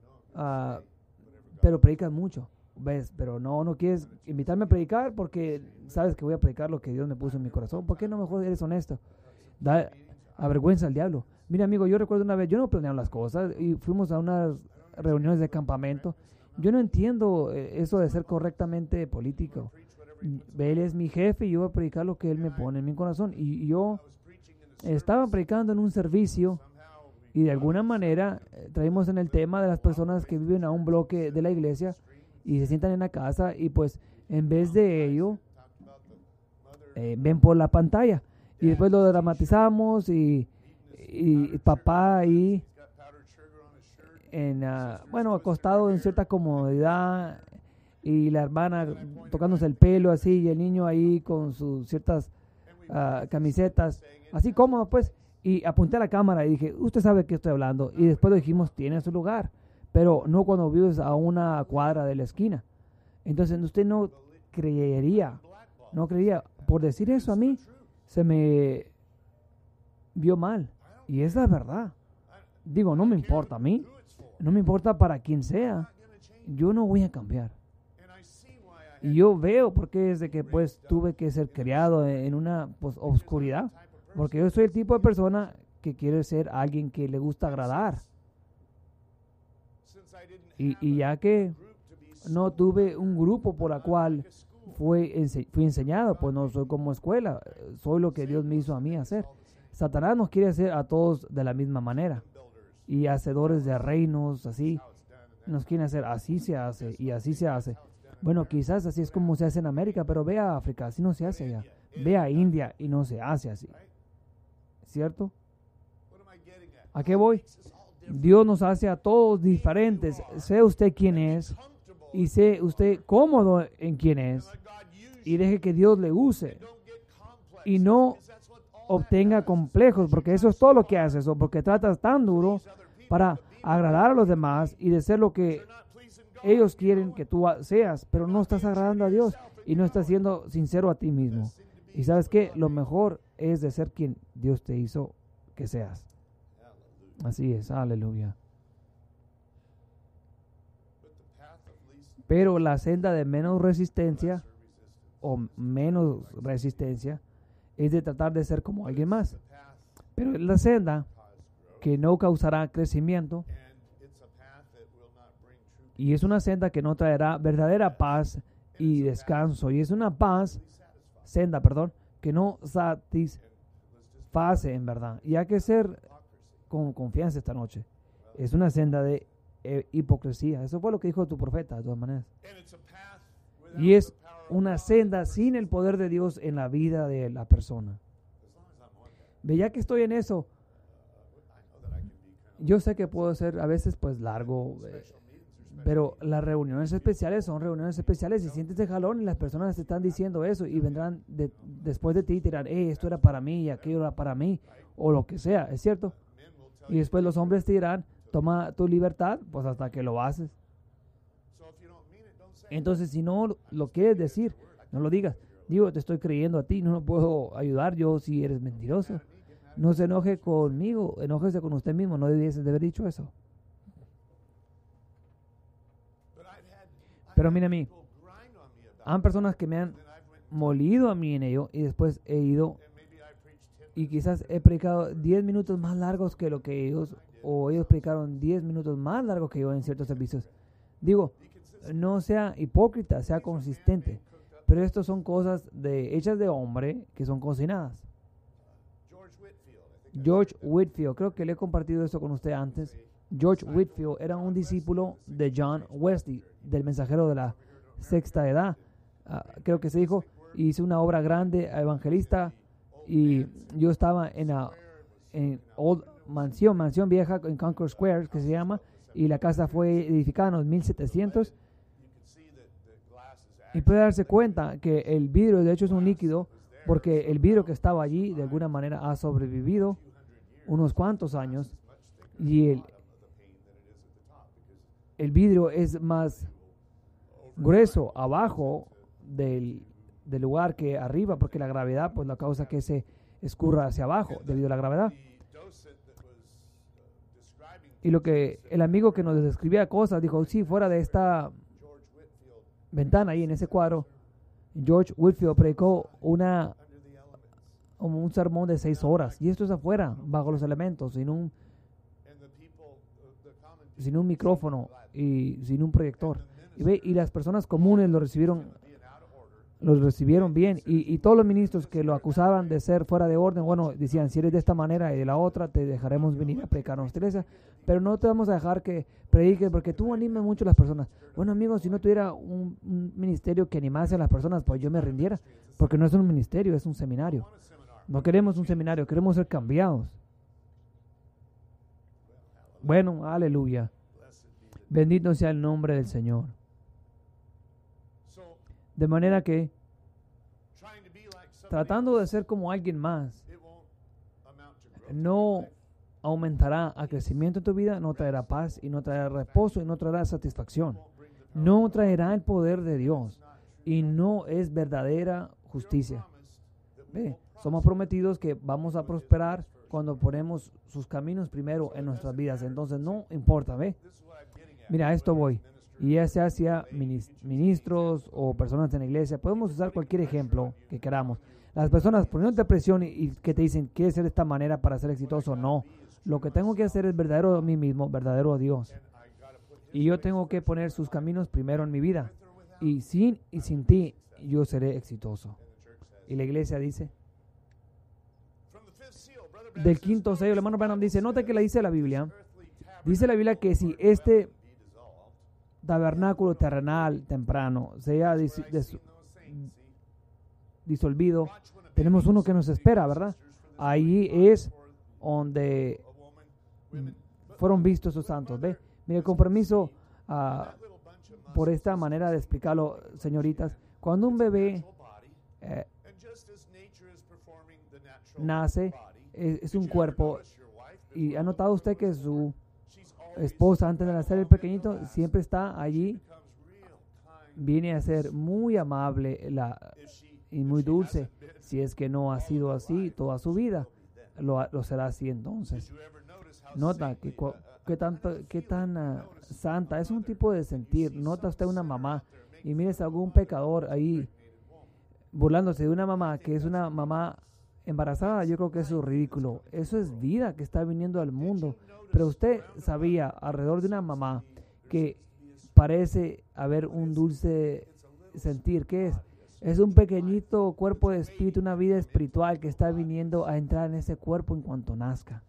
pero predicas mucho, ¿ves? Pero no quieres invitarme a predicar porque sabes que voy a predicar lo que Dios me puso en mi corazón. ¿Por qué no mejor eres honesto? Da avergüenza al diablo. Mira, amigo, yo recuerdo una vez, yo no planeaba las cosas y fuimos a unas reuniones de campamento. Yo no entiendo eso de ser correctamente político. Él es mi jefe y yo voy a predicar lo que Él me pone en mi corazón. Y yo estaba predicando en un servicio y de alguna manera traímos en el tema de las personas que viven a un bloque de la iglesia y se sientan en la casa y pues en vez de ello ven por la pantalla y después lo dramatizamos y papá ahí acostado en cierta comodidad y la hermana tocándose el pelo así y el niño ahí con sus ciertas camisetas así cómodo pues, y apunté a la cámara y dije, usted sabe que estoy hablando, y después lo dijimos, tiene su lugar, pero no cuando vives a una cuadra de la esquina. Entonces usted no creería, por decir eso a mí, se me vio mal, y es la verdad. Digo, no me importa a mí, no me importa para quien sea, yo no voy a cambiar. Y yo veo por qué es de que pues tuve que ser criado en una pues, oscuridad. Porque yo soy el tipo de persona que quiere ser alguien que le gusta agradar. Y ya que no tuve un grupo por la cual fui enseñado, pues no soy como escuela, soy lo que Dios me hizo a mí hacer. Satanás nos quiere hacer a todos de la misma manera. Y hacedores de reinos, así, nos quieren hacer, así se hace y así se hace. Bueno, quizás así es como se hace en América, pero ve a África, así no se hace allá. Ve a India y no se hace así. ¿Cierto? ¿A qué voy? Dios nos hace a todos diferentes. Sé usted quién es y sé usted cómodo en quién es y deje que Dios le use y no obtenga complejos, porque eso es todo lo que haces, o porque tratas tan duro para agradar a los demás y de ser lo que ellos quieren que tú seas, pero no estás agradando a Dios y no estás siendo sincero a ti mismo. Y sabes que lo mejor es de ser quien Dios te hizo que seas. Así es, aleluya. Pero la senda de menos resistencia es de tratar de ser como alguien más. Pero es la senda que no causará crecimiento y es una senda que no traerá verdadera paz y descanso. Y es una senda, que no satisface en verdad. Y hay que ser con confianza esta noche. Es una senda de hipocresía. Eso fue lo que dijo tu profeta, de todas maneras. Y es una senda sin el poder de Dios en la vida de la persona. Ve, ya que estoy en eso, yo sé que puedo ser a veces pues largo, pero las reuniones especiales son reuniones especiales y sientes de jalón y las personas te están diciendo eso y vendrán después de ti y te dirán, esto era para mí y aquello era para mí, o lo que sea, ¿es cierto? Y después los hombres te dirán, toma tu libertad, pues hasta que lo haces. Entonces, si no lo quieres decir, no lo digas. Digo, te estoy creyendo a ti, no puedo ayudar yo si eres mentiroso. No se enoje conmigo, enójese con usted mismo, no debiese de haber dicho eso. Pero mira a mí, hay personas que me han molido a mí en ello y después he ido y quizás he predicado 10 minutos más largos que lo que ellos, o ellos predicaron 10 minutos más largos que yo en ciertos servicios. Digo, no sea hipócrita, sea consistente. Pero estas son cosas hechas de hombre que son cocinadas. George Whitefield, creo que le he compartido esto con usted antes. George Whitefield era un discípulo de John Wesley, del mensajero de la sexta edad. Creo que se dijo, hizo una obra grande, evangelista, y yo estaba en Old mansión vieja en Concord Square, que se llama, y la casa fue edificada en los 1700. Y puede darse cuenta que el vidrio de hecho es un líquido, porque el vidrio que estaba allí de alguna manera ha sobrevivido unos cuantos años y el vidrio es más grueso abajo del lugar que arriba, porque la gravedad pues la causa que se escurra hacia abajo debido a la gravedad. Y lo que el amigo que nos describía cosas dijo, sí, fuera de esta ventana ahí en ese cuadro, George Whitefield predicó un sermón de 6 horas, y esto es afuera, bajo los elementos, sin un micrófono y sin un proyector. Y las personas comunes lo recibieron bien, y todos los ministros que lo acusaban de ser fuera de orden, bueno, decían, si eres de esta manera y de la otra, te dejaremos venir a predicar a nuestra iglesia, pero no te vamos a dejar que prediques porque tú animas mucho a las personas. Bueno, amigos, si no tuviera un ministerio que animase a las personas, pues yo me rindiera, porque no es un ministerio, es un seminario. No queremos un seminario, queremos ser cambiados. Bueno, aleluya. Bendito sea el nombre del Señor. De manera que, tratando de ser como alguien más, no aumentará a crecimiento en tu vida, no traerá paz y no traerá reposo y no traerá satisfacción. No traerá el poder de Dios y no es verdadera justicia. ¿Ve? Somos prometidos que vamos a prosperar cuando ponemos sus caminos primero en nuestras vidas. Entonces no importa, ¿ve? Mira, a esto voy. Y ya sea hacia ministros o personas en la iglesia, podemos usar cualquier ejemplo que queramos. Las personas poniéndote presión y que te dicen, ¿quieres ser de esta manera para ser exitoso? No. Lo que tengo que hacer es verdadero a mí mismo, verdadero a Dios. Y yo tengo que poner sus caminos primero en mi vida. Y sin ti, yo seré exitoso. Y la iglesia dice, del quinto sello, el hermano Branham dice, nota que le dice la Biblia. Dice la Biblia que si este tabernáculo terrenal temprano se haya disolvido, tenemos uno que nos espera, ¿verdad? Ahí es donde fueron vistos sus santos. ¿Ve? Mire, el compromiso por esta manera de explicarlo, señoritas, cuando un bebé nace, es un cuerpo, y ha notado usted que esposa antes de nacer el pequeñito siempre está allí, viene a ser muy amable y muy dulce. Si es que no ha sido así toda su vida, lo será así entonces. Nota qué tan santa es un tipo de sentir. Nota usted una mamá y mires a algún pecador ahí burlándose de una mamá que es una mamá embarazada. Yo creo que eso es ridículo. Eso es vida que está viniendo al mundo. Pero usted sabía alrededor de una mamá que parece haber un dulce sentir. ¿Qué es? Es un pequeñito cuerpo de espíritu, una vida espiritual que está viniendo a entrar en ese cuerpo en cuanto nazca.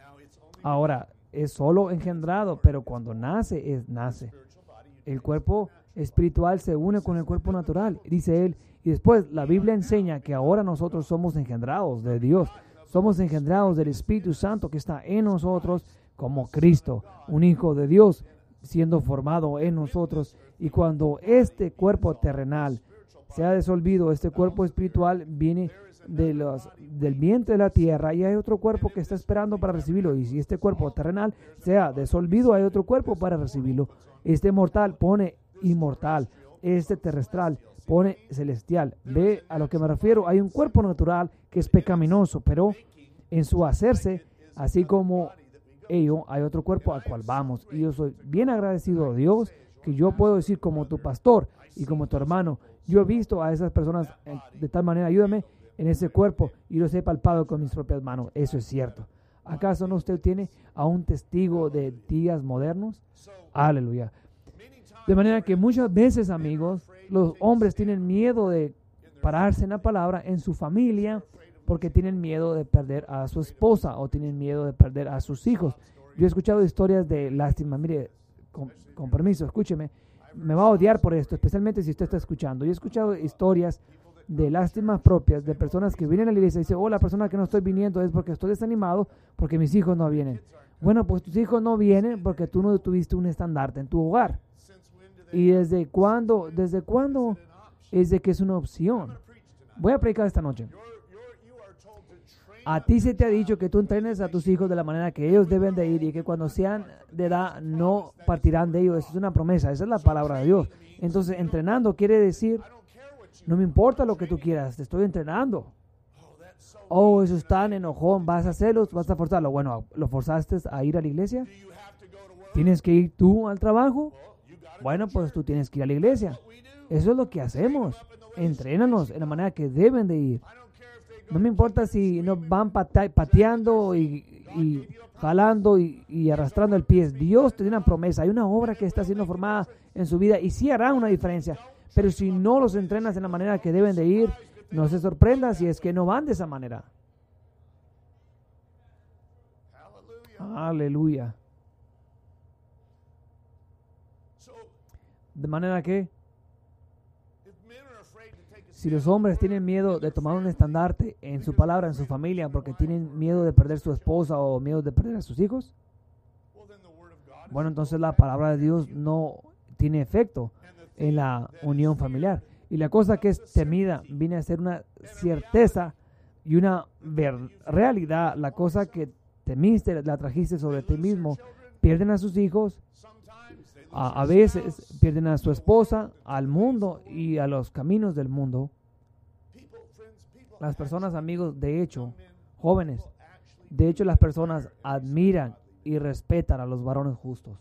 Ahora, es solo engendrado, pero cuando nace, nace. El cuerpo espiritual se une con el cuerpo natural, dice él. Y después la Biblia enseña que ahora nosotros somos engendrados de Dios. Somos engendrados del Espíritu Santo que está en nosotros como Cristo, un Hijo de Dios siendo formado en nosotros. Y cuando este cuerpo terrenal se ha disolvido, este cuerpo espiritual viene del vientre de la tierra y hay otro cuerpo que está esperando para recibirlo. Y si este cuerpo terrenal se ha disolvido, hay otro cuerpo para recibirlo. Este mortal pone inmortal, este terrestral pone celestial. ¿Ve a lo que me refiero? Hay un cuerpo natural que es pecaminoso, pero en su hacerse, así como ello, hay otro cuerpo al cual vamos. Y yo soy bien agradecido a Dios que yo puedo decir como tu pastor y como tu hermano, yo he visto a esas personas de tal manera, ayúdame en ese cuerpo y los he palpado con mis propias manos. Eso es cierto. ¿Acaso no usted tiene a un testigo de días modernos? Aleluya. De manera que muchas veces, amigos, los hombres tienen miedo de pararse en la palabra en su familia porque tienen miedo de perder a su esposa o tienen miedo de perder a sus hijos. Yo he escuchado historias de lástima. Mire, con permiso, escúcheme. Me va a odiar por esto, especialmente si usted está escuchando. Yo he escuchado historias de lástimas propias de personas que vienen a la iglesia y dicen, la persona que no estoy viniendo es porque estoy desanimado porque mis hijos no vienen. Bueno, pues tus hijos no vienen porque tú no tuviste un estandarte en tu hogar. ¿Y desde cuándo? Desde que es una opción. Voy a predicar esta noche. A ti se te ha dicho que tú entrenes a tus hijos de la manera que ellos deben de ir y que cuando sean de edad no partirán de ellos. Esa es una promesa, esa es la palabra de Dios. Entonces, entrenando quiere decir, no me importa lo que tú quieras, te estoy entrenando. Eso es tan enojón, ¿vas a hacerlo? ¿Vas a forzarlo? Bueno, ¿lo forzaste a ir a la iglesia? ¿Tienes que ir tú al trabajo? Bueno, pues tú tienes que ir a la iglesia. Eso es lo que hacemos. Entrénanos en la manera que deben de ir. No me importa si no van pateando y jalando y arrastrando el pie. Dios te da una promesa. Hay una obra que está siendo formada en su vida y sí hará una diferencia. Pero si no los entrenas en la manera que deben de ir, no se sorprenda si es que no van de esa manera. Aleluya. De manera que si los hombres tienen miedo de tomar un estandarte en su palabra, en su familia, porque tienen miedo de perder su esposa o miedo de perder a sus hijos, bueno, entonces la palabra de Dios no tiene efecto en la unión familiar. Y la cosa que es temida viene a ser una certeza y una realidad. La cosa que temiste, la trajiste sobre ti mismo. Pierden a sus hijos, a veces pierden a su esposa, al mundo y a los caminos del mundo. Las personas, amigos, de hecho, jóvenes, de hecho las personas admiran y respetan a los varones justos.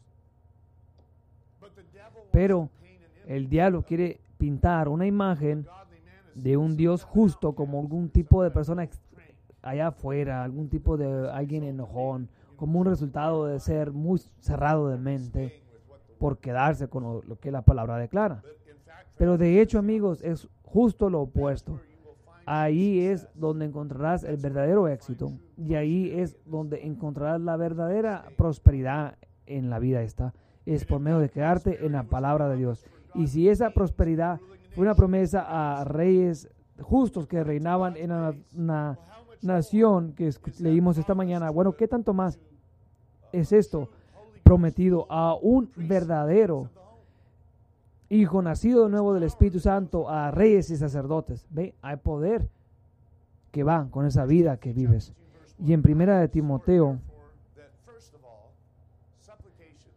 Pero el diablo quiere pintar una imagen de un Dios justo como algún tipo de persona allá afuera, algún tipo de alguien enojón, como un resultado de ser muy cerrado de mente por quedarse con lo que la palabra declara. Pero de hecho, amigos, es justo lo opuesto. Ahí es donde encontrarás el verdadero éxito y ahí es donde encontrarás la verdadera prosperidad en la vida esta. Es por medio de quedarte en la palabra de Dios. Y si esa prosperidad fue una promesa a reyes justos que reinaban en una nación que leímos esta mañana, bueno, ¿qué tanto más es esto prometido a un verdadero Hijo nacido de nuevo del Espíritu Santo, a reyes y sacerdotes? ¿Ve? Hay poder que va con esa vida que vives. Y en 1 de Timoteo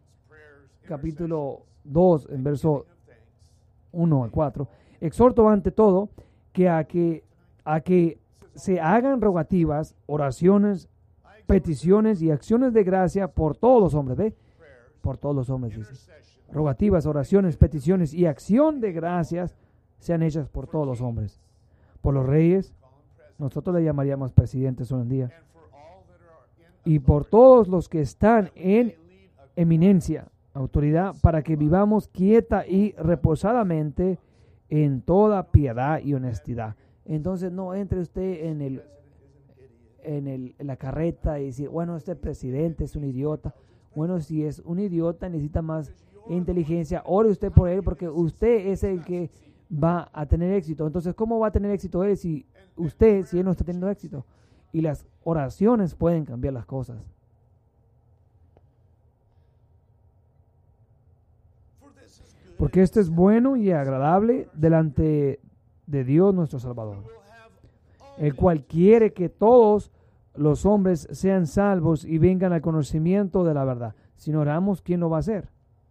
capítulo 2, en verso 1 al 4. Exhorto ante todo que a que se hagan rogativas, oraciones, peticiones y acciones de gracia por todos los hombres. ¿Ve? Por todos los hombres, dice. Rogativas, oraciones, peticiones y acción de gracias sean hechas por todos los hombres. Por los reyes, nosotros le llamaríamos presidentes hoy en día. Y por todos los que están en eminencia, autoridad, para que vivamos quieta y reposadamente en toda piedad y honestidad. Entonces no entre usted en la carreta y decir, bueno, este presidente es un idiota. Bueno, si es un idiota, necesita más inteligencia. Ore usted por él, porque usted es el que va a tener éxito. Entonces, ¿cómo va a tener éxito él si él no está teniendo éxito? Y las oraciones pueden cambiar las cosas. Porque esto es bueno y agradable delante de Dios nuestro Salvador, el cual quiere que todos los hombres sean salvos y vengan al conocimiento de la verdad. Si no oramos, ¿quién lo va a hacer?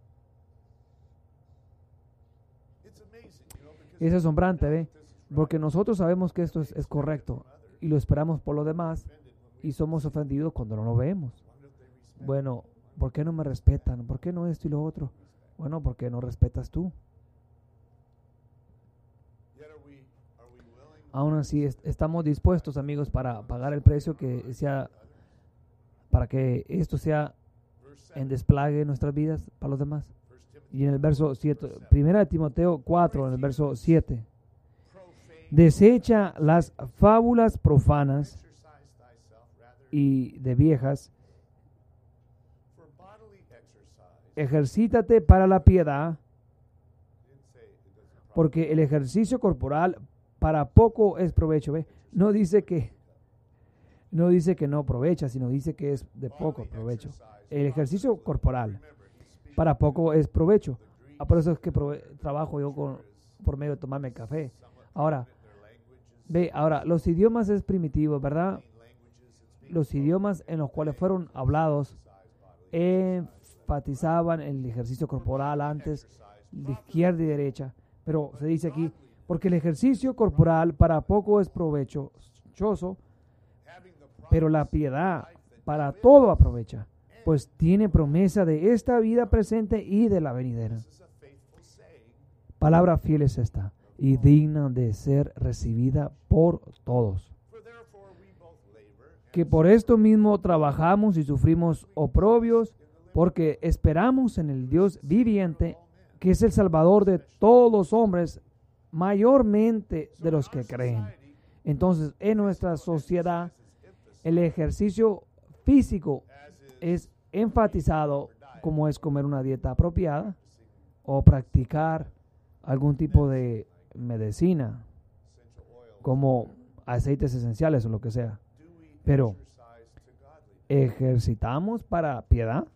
Es asombrante, ¿ve? Porque nosotros sabemos que esto es correcto y lo esperamos por lo demás y somos ofendidos cuando no lo vemos. Bueno, ¿por qué no me respetan? ¿Por qué no esto y lo otro? Bueno, porque no respetas tú. Aún así, estamos dispuestos, amigos, para pagar el precio que sea, para que esto sea en desplague en nuestras vidas para los demás. Y en el verso 7, 1 Timoteo 4, en el verso 7, desecha las fábulas profanas y de viejas, ejercítate para la piedad, porque el ejercicio corporal para poco es provecho. ¿Ve? No dice que no aprovecha, sino dice que es de poco provecho. El ejercicio corporal para poco es provecho. Por eso es que trabajo yo por medio de tomarme café. Ahora, los idiomas es primitivo, ¿verdad? Los idiomas en los cuales fueron hablados enfatizaban el ejercicio corporal antes, de izquierda y derecha. Pero se dice aquí, porque el ejercicio corporal para poco es provechoso, pero la piedad para todo aprovecha, pues tiene promesa de esta vida presente y de la venidera. Palabra fiel es esta, y digna de ser recibida por todos. Que por esto mismo trabajamos y sufrimos oprobios, porque esperamos en el Dios viviente, que es el Salvador de todos los hombres, mayormente de los que creen. Entonces, en nuestra sociedad, el ejercicio físico es enfatizado como es comer una dieta apropiada o practicar algún tipo de medicina, como aceites esenciales o lo que sea. Pero, ¿ejercitamos para piedad?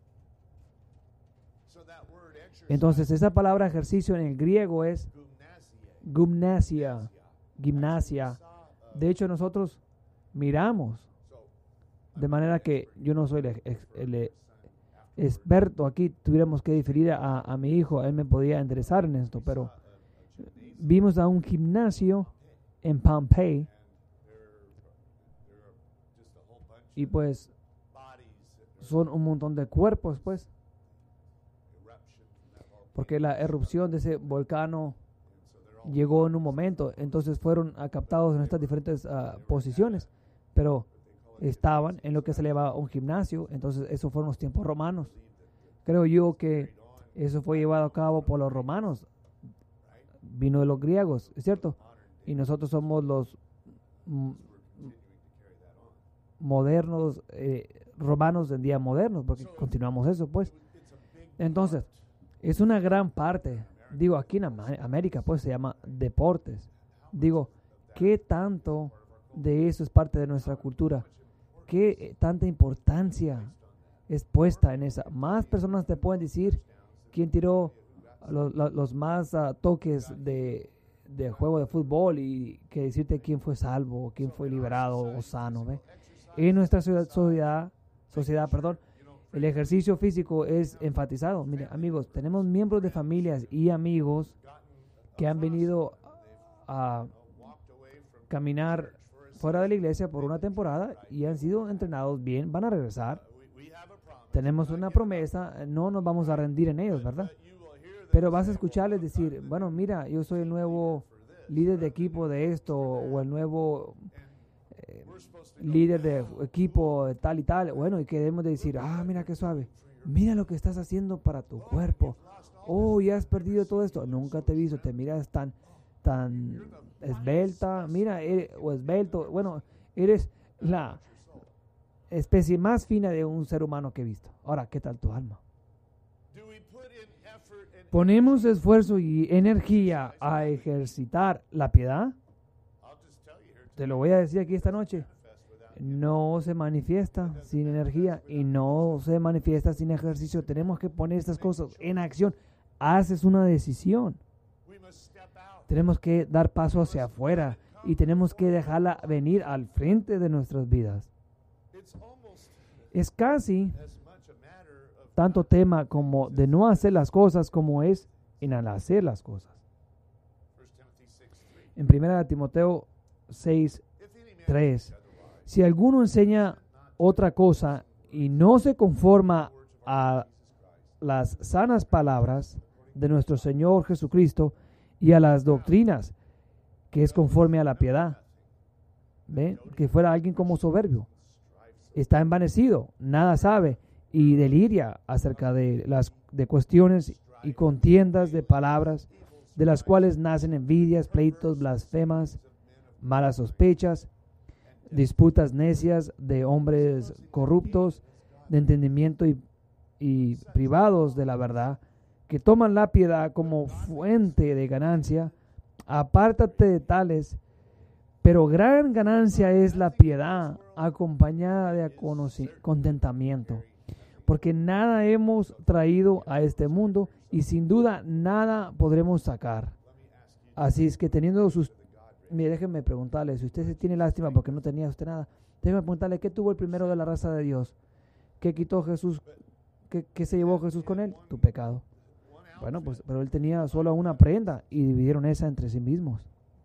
Entonces, esa palabra ejercicio en el griego es gimnasia. De hecho, nosotros miramos, de manera que yo no soy el experto aquí, tuviéramos que diferir a mi hijo, él me podía interesar en esto, pero vimos a un gimnasio en Pompeii y pues son un montón de cuerpos, pues, porque la erupción de ese volcán llegó en un momento, entonces fueron captados en estas diferentes posiciones, pero estaban en lo que se le llama un gimnasio. Entonces eso fueron los tiempos romanos. Creo yo que eso fue llevado a cabo por los romanos, vino de los griegos, ¿es cierto? Y nosotros somos los modernos, romanos en día modernos, porque continuamos eso, pues. Entonces, es una gran parte. Digo, aquí en América, pues, se llama deportes. Digo, ¿qué tanto de eso es parte de nuestra cultura? ¿Qué tanta importancia es puesta en esa? Más personas te pueden decir quién tiró los más toques de juego de fútbol y que decirte quién fue salvo, quién fue liberado o sano, ¿ve? En nuestra sociedad, El ejercicio físico es enfatizado. Mire, amigos, tenemos miembros de familias y amigos que han venido a caminar fuera de la iglesia por una temporada y han sido entrenados bien, van a regresar. Tenemos una promesa, no nos vamos a rendir en ellos, ¿verdad? Pero vas a escucharles decir, bueno, mira, yo soy el nuevo líder de equipo de esto, o el nuevo líder de equipo de tal y tal. Bueno, y queremos decir, mira qué suave, mira lo que estás haciendo para tu cuerpo. Oh, ya has perdido todo esto. Nunca te he visto, te miras tan esbelta, mira, o esbelto. Bueno, eres la especie más fina de un ser humano que he visto. Ahora, ¿qué tal tu alma? ¿Ponemos esfuerzo y energía a ejercitar la piedad? Te lo voy a decir aquí esta noche. No se manifiesta sin energía y no se manifiesta sin ejercicio. Tenemos que poner estas cosas en acción. Haces una decisión. Tenemos que dar paso hacia afuera y tenemos que dejarla venir al frente de nuestras vidas. Es casi tanto tema como de no hacer las cosas como es en al hacer las cosas. En 1 Timoteo 6:3, si alguno enseña otra cosa y no se conforma a las sanas palabras de nuestro Señor Jesucristo y a las doctrinas, que es conforme a la piedad, ¿ve? Que fuera alguien como soberbio, está envanecido, nada sabe y deliria acerca de cuestiones y contiendas de palabras, de las cuales nacen envidias, pleitos, blasfemas, malas sospechas, disputas necias de hombres corruptos de entendimiento y privados de la verdad, que toman la piedad como fuente de ganancia. Apártate de tales, pero gran ganancia es la piedad acompañada de contentamiento, porque nada hemos traído a este mundo y sin duda nada podremos sacar. Así es que teniendo sus... Mire, déjenme preguntarle, si usted se tiene lástima porque no tenía usted nada, déjenme preguntarle, ¿qué tuvo el primero de la raza de Dios? ¿Qué quitó Jesús? ¿Qué se llevó Jesús con él? Tu pecado. Bueno, pues, pero él tenía solo una prenda y dividieron esa entre sí mismos.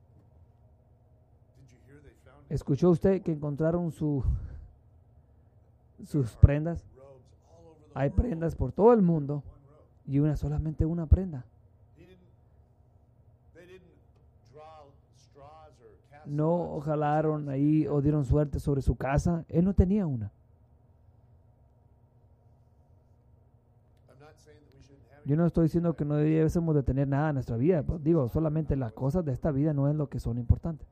¿Escuchó usted que encontraron sus prendas? Hay prendas por todo el mundo y solamente una prenda. No jalaron ahí o dieron suerte sobre su casa. Él no tenía una. Yo no estoy diciendo que no debiésemos de tener nada en nuestra vida. Pues digo, solamente las cosas de esta vida no es lo que son importantes.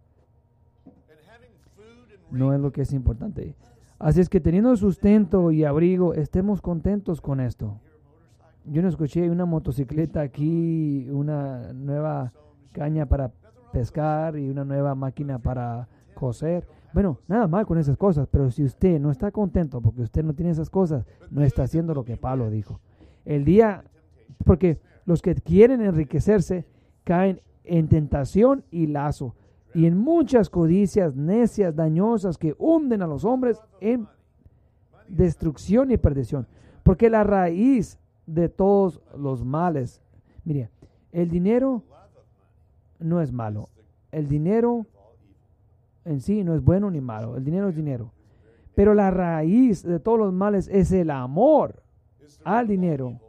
No es lo que es importante. Así es que teniendo sustento y abrigo, estemos contentos con esto. Yo no escuché una motocicleta aquí, una nueva caña para pescar y una nueva máquina para coser. Bueno, nada mal con esas cosas, pero si usted no está contento porque usted no tiene esas cosas, no está haciendo lo que Pablo dijo. Porque los que quieren enriquecerse caen en tentación y lazo y en muchas codicias necias, dañosas, que hunden a los hombres en destrucción y perdición. Porque la raíz de todos los males, mire, el dinero no es malo. El dinero en sí no es bueno ni malo. El dinero es dinero. Pero la raíz de todos los males es el amor al dinero,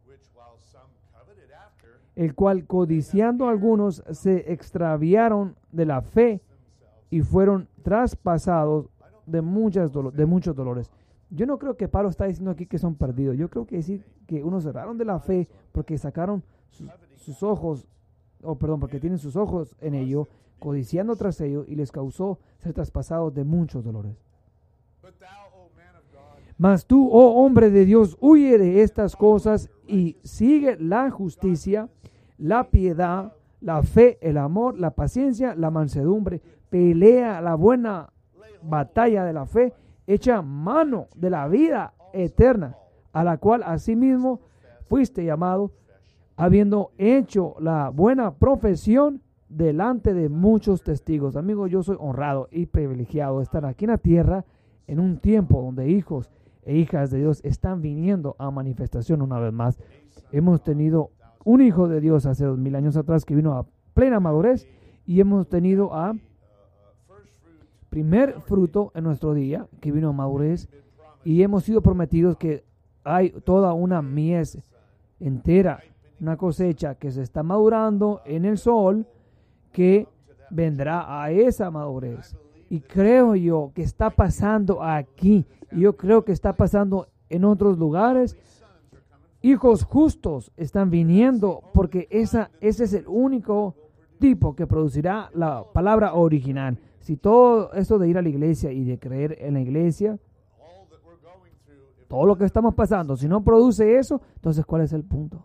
el cual codiciando algunos se extraviaron de la fe y fueron traspasados de muchos dolores. Yo no creo que Pablo está diciendo aquí que son perdidos. Yo creo que decir que unos cerraron de la fe porque sacaron sus ojos, porque tienen sus ojos en ello, codiciando tras ello, y les causó ser traspasados de muchos dolores. Mas tú, oh hombre de Dios, huye de estas cosas y sigue la justicia, la piedad, la fe, el amor, la paciencia, la mansedumbre. Pelea la buena batalla de la fe, echa mano de la vida eterna, a la cual asimismo fuiste llamado, habiendo hecho la buena profesión delante de muchos testigos. Amigo, yo soy honrado y privilegiado de estar aquí en la tierra en un tiempo donde hijos e hijas de Dios están viniendo a manifestación una vez más. Hemos tenido un hijo de Dios hace 2000 años atrás que vino a plena madurez, y hemos tenido a primer fruto en nuestro día que vino a madurez, y hemos sido prometidos que hay toda una mies entera, una cosecha que se está madurando en el sol, que vendrá a esa madurez. Y creo yo que está pasando aquí, y yo creo que está pasando en otros lugares. Hijos justos están viniendo, porque ese es el único tipo que producirá la palabra original. Si todo eso de ir a la iglesia y de creer en la iglesia, todo lo que estamos pasando, si no produce eso, entonces ¿cuál es el punto?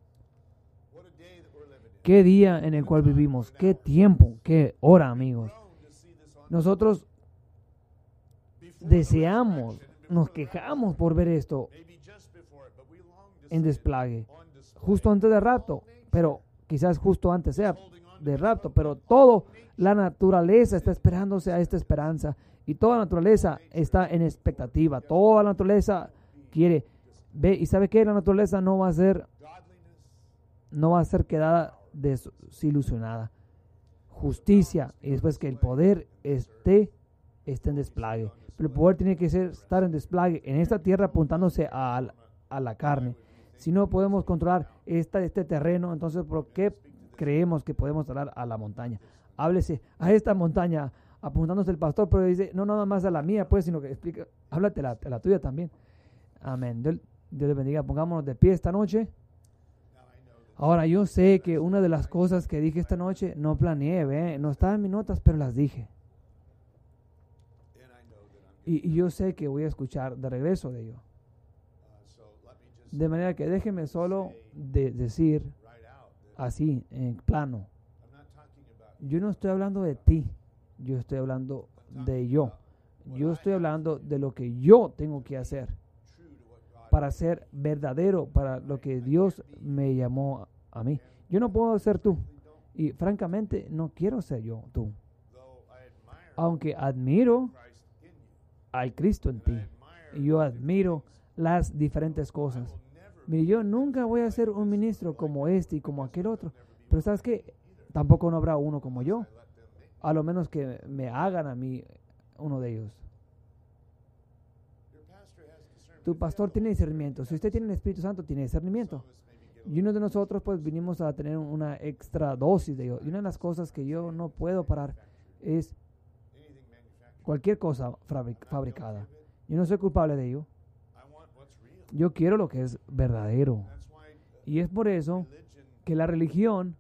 ¿Qué día en el cual vivimos? ¿Qué tiempo? ¿Qué hora, amigos? Nosotros deseamos, nos quejamos por ver esto en despliegue, justo antes del rapto, pero quizás justo antes sea del rapto, pero toda la naturaleza está esperándose a esta esperanza, y toda la naturaleza está en expectativa. Toda la naturaleza quiere ver, y ¿sabe qué? La naturaleza no va a ser quedada desilusionada. Justicia, y después que el poder esté en despliegue. Pero el poder tiene que estar en despliegue en esta tierra, apuntándose a la carne. Si no podemos controlar este terreno, entonces ¿por qué creemos que podemos hablar a la montaña? Háblese a esta montaña, apuntándose el pastor, pero dice, no nada más a la mía, pues, sino que explica, háblate a la tuya también. Amén. Dios les bendiga. Pongámonos de pie esta noche. Ahora, yo sé que una de las cosas que dije esta noche, no planeé, no estaban en mis notas, pero las dije. Y yo sé que voy a escuchar de regreso de ello. De manera que déjeme solo decir así, en plano. Yo no estoy hablando de ti, yo estoy hablando de yo. Yo estoy hablando de lo que yo tengo que hacer para ser verdadero, para lo que Dios me llamó a mí. Yo no puedo ser tú, y francamente no quiero ser tú. Aunque admiro al Cristo en ti, y yo admiro las diferentes cosas. Mire, yo nunca voy a ser un ministro como este y como aquel otro, pero ¿sabes qué? Tampoco no habrá uno como yo, a lo menos que me hagan a mí uno de ellos. Tu pastor tiene discernimiento. Si usted tiene el Espíritu Santo, tiene discernimiento. Y uno de nosotros pues vinimos a tener una extra dosis de ello. Y una de las cosas que yo no puedo parar es cualquier cosa fabricada. Yo no soy culpable de ello. Yo quiero lo que es verdadero. Y es por eso que la religión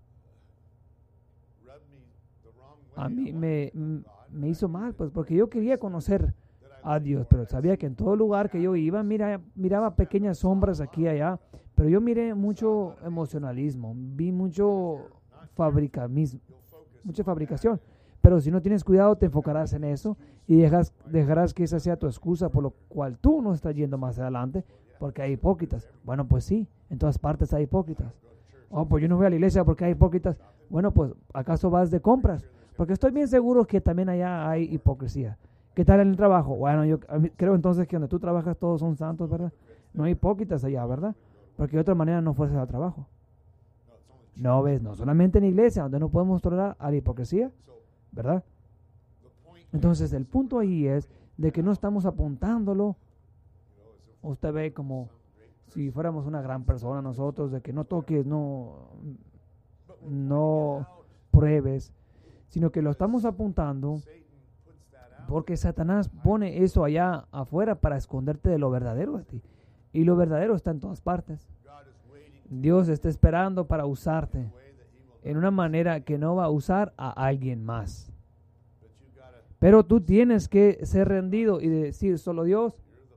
a mí me hizo mal, pues, porque yo quería conocer a Dios, pero sabía que en todo lugar que yo iba, miraba pequeñas sombras aquí y allá, pero yo miré mucho emocionalismo, vi mucha fabricación. Pero si no tienes cuidado, te enfocarás en eso y dejarás que esa sea tu excusa por lo cual tú no estás yendo más adelante, porque hay hipócritas. Bueno, pues sí, en todas partes hay hipócritas. Oh, pues yo no voy a la iglesia porque hay hipócritas. Bueno, pues ¿acaso vas de compras? Porque estoy bien seguro que también allá hay hipocresía. ¿Qué tal en el trabajo? Bueno, yo creo entonces que donde tú trabajas todos son santos, ¿verdad? No hay hipócritas allá, ¿verdad? Porque de otra manera no fuerzas al trabajo. No ves, no solamente en la iglesia, donde no podemos tolerar a la hipocresía, ¿verdad? Entonces el punto ahí es de que no estamos apuntándolo. Usted ve como si fuéramos una gran persona nosotros, de que no toques, no pruebes, sino que lo estamos apuntando porque Satanás pone eso allá afuera para esconderte de lo verdadero de ti. Y lo verdadero está en todas partes. Dios está esperando para usarte en una manera que no va a usar a alguien más. Pero tú tienes que ser rendido y decir, solo Dios,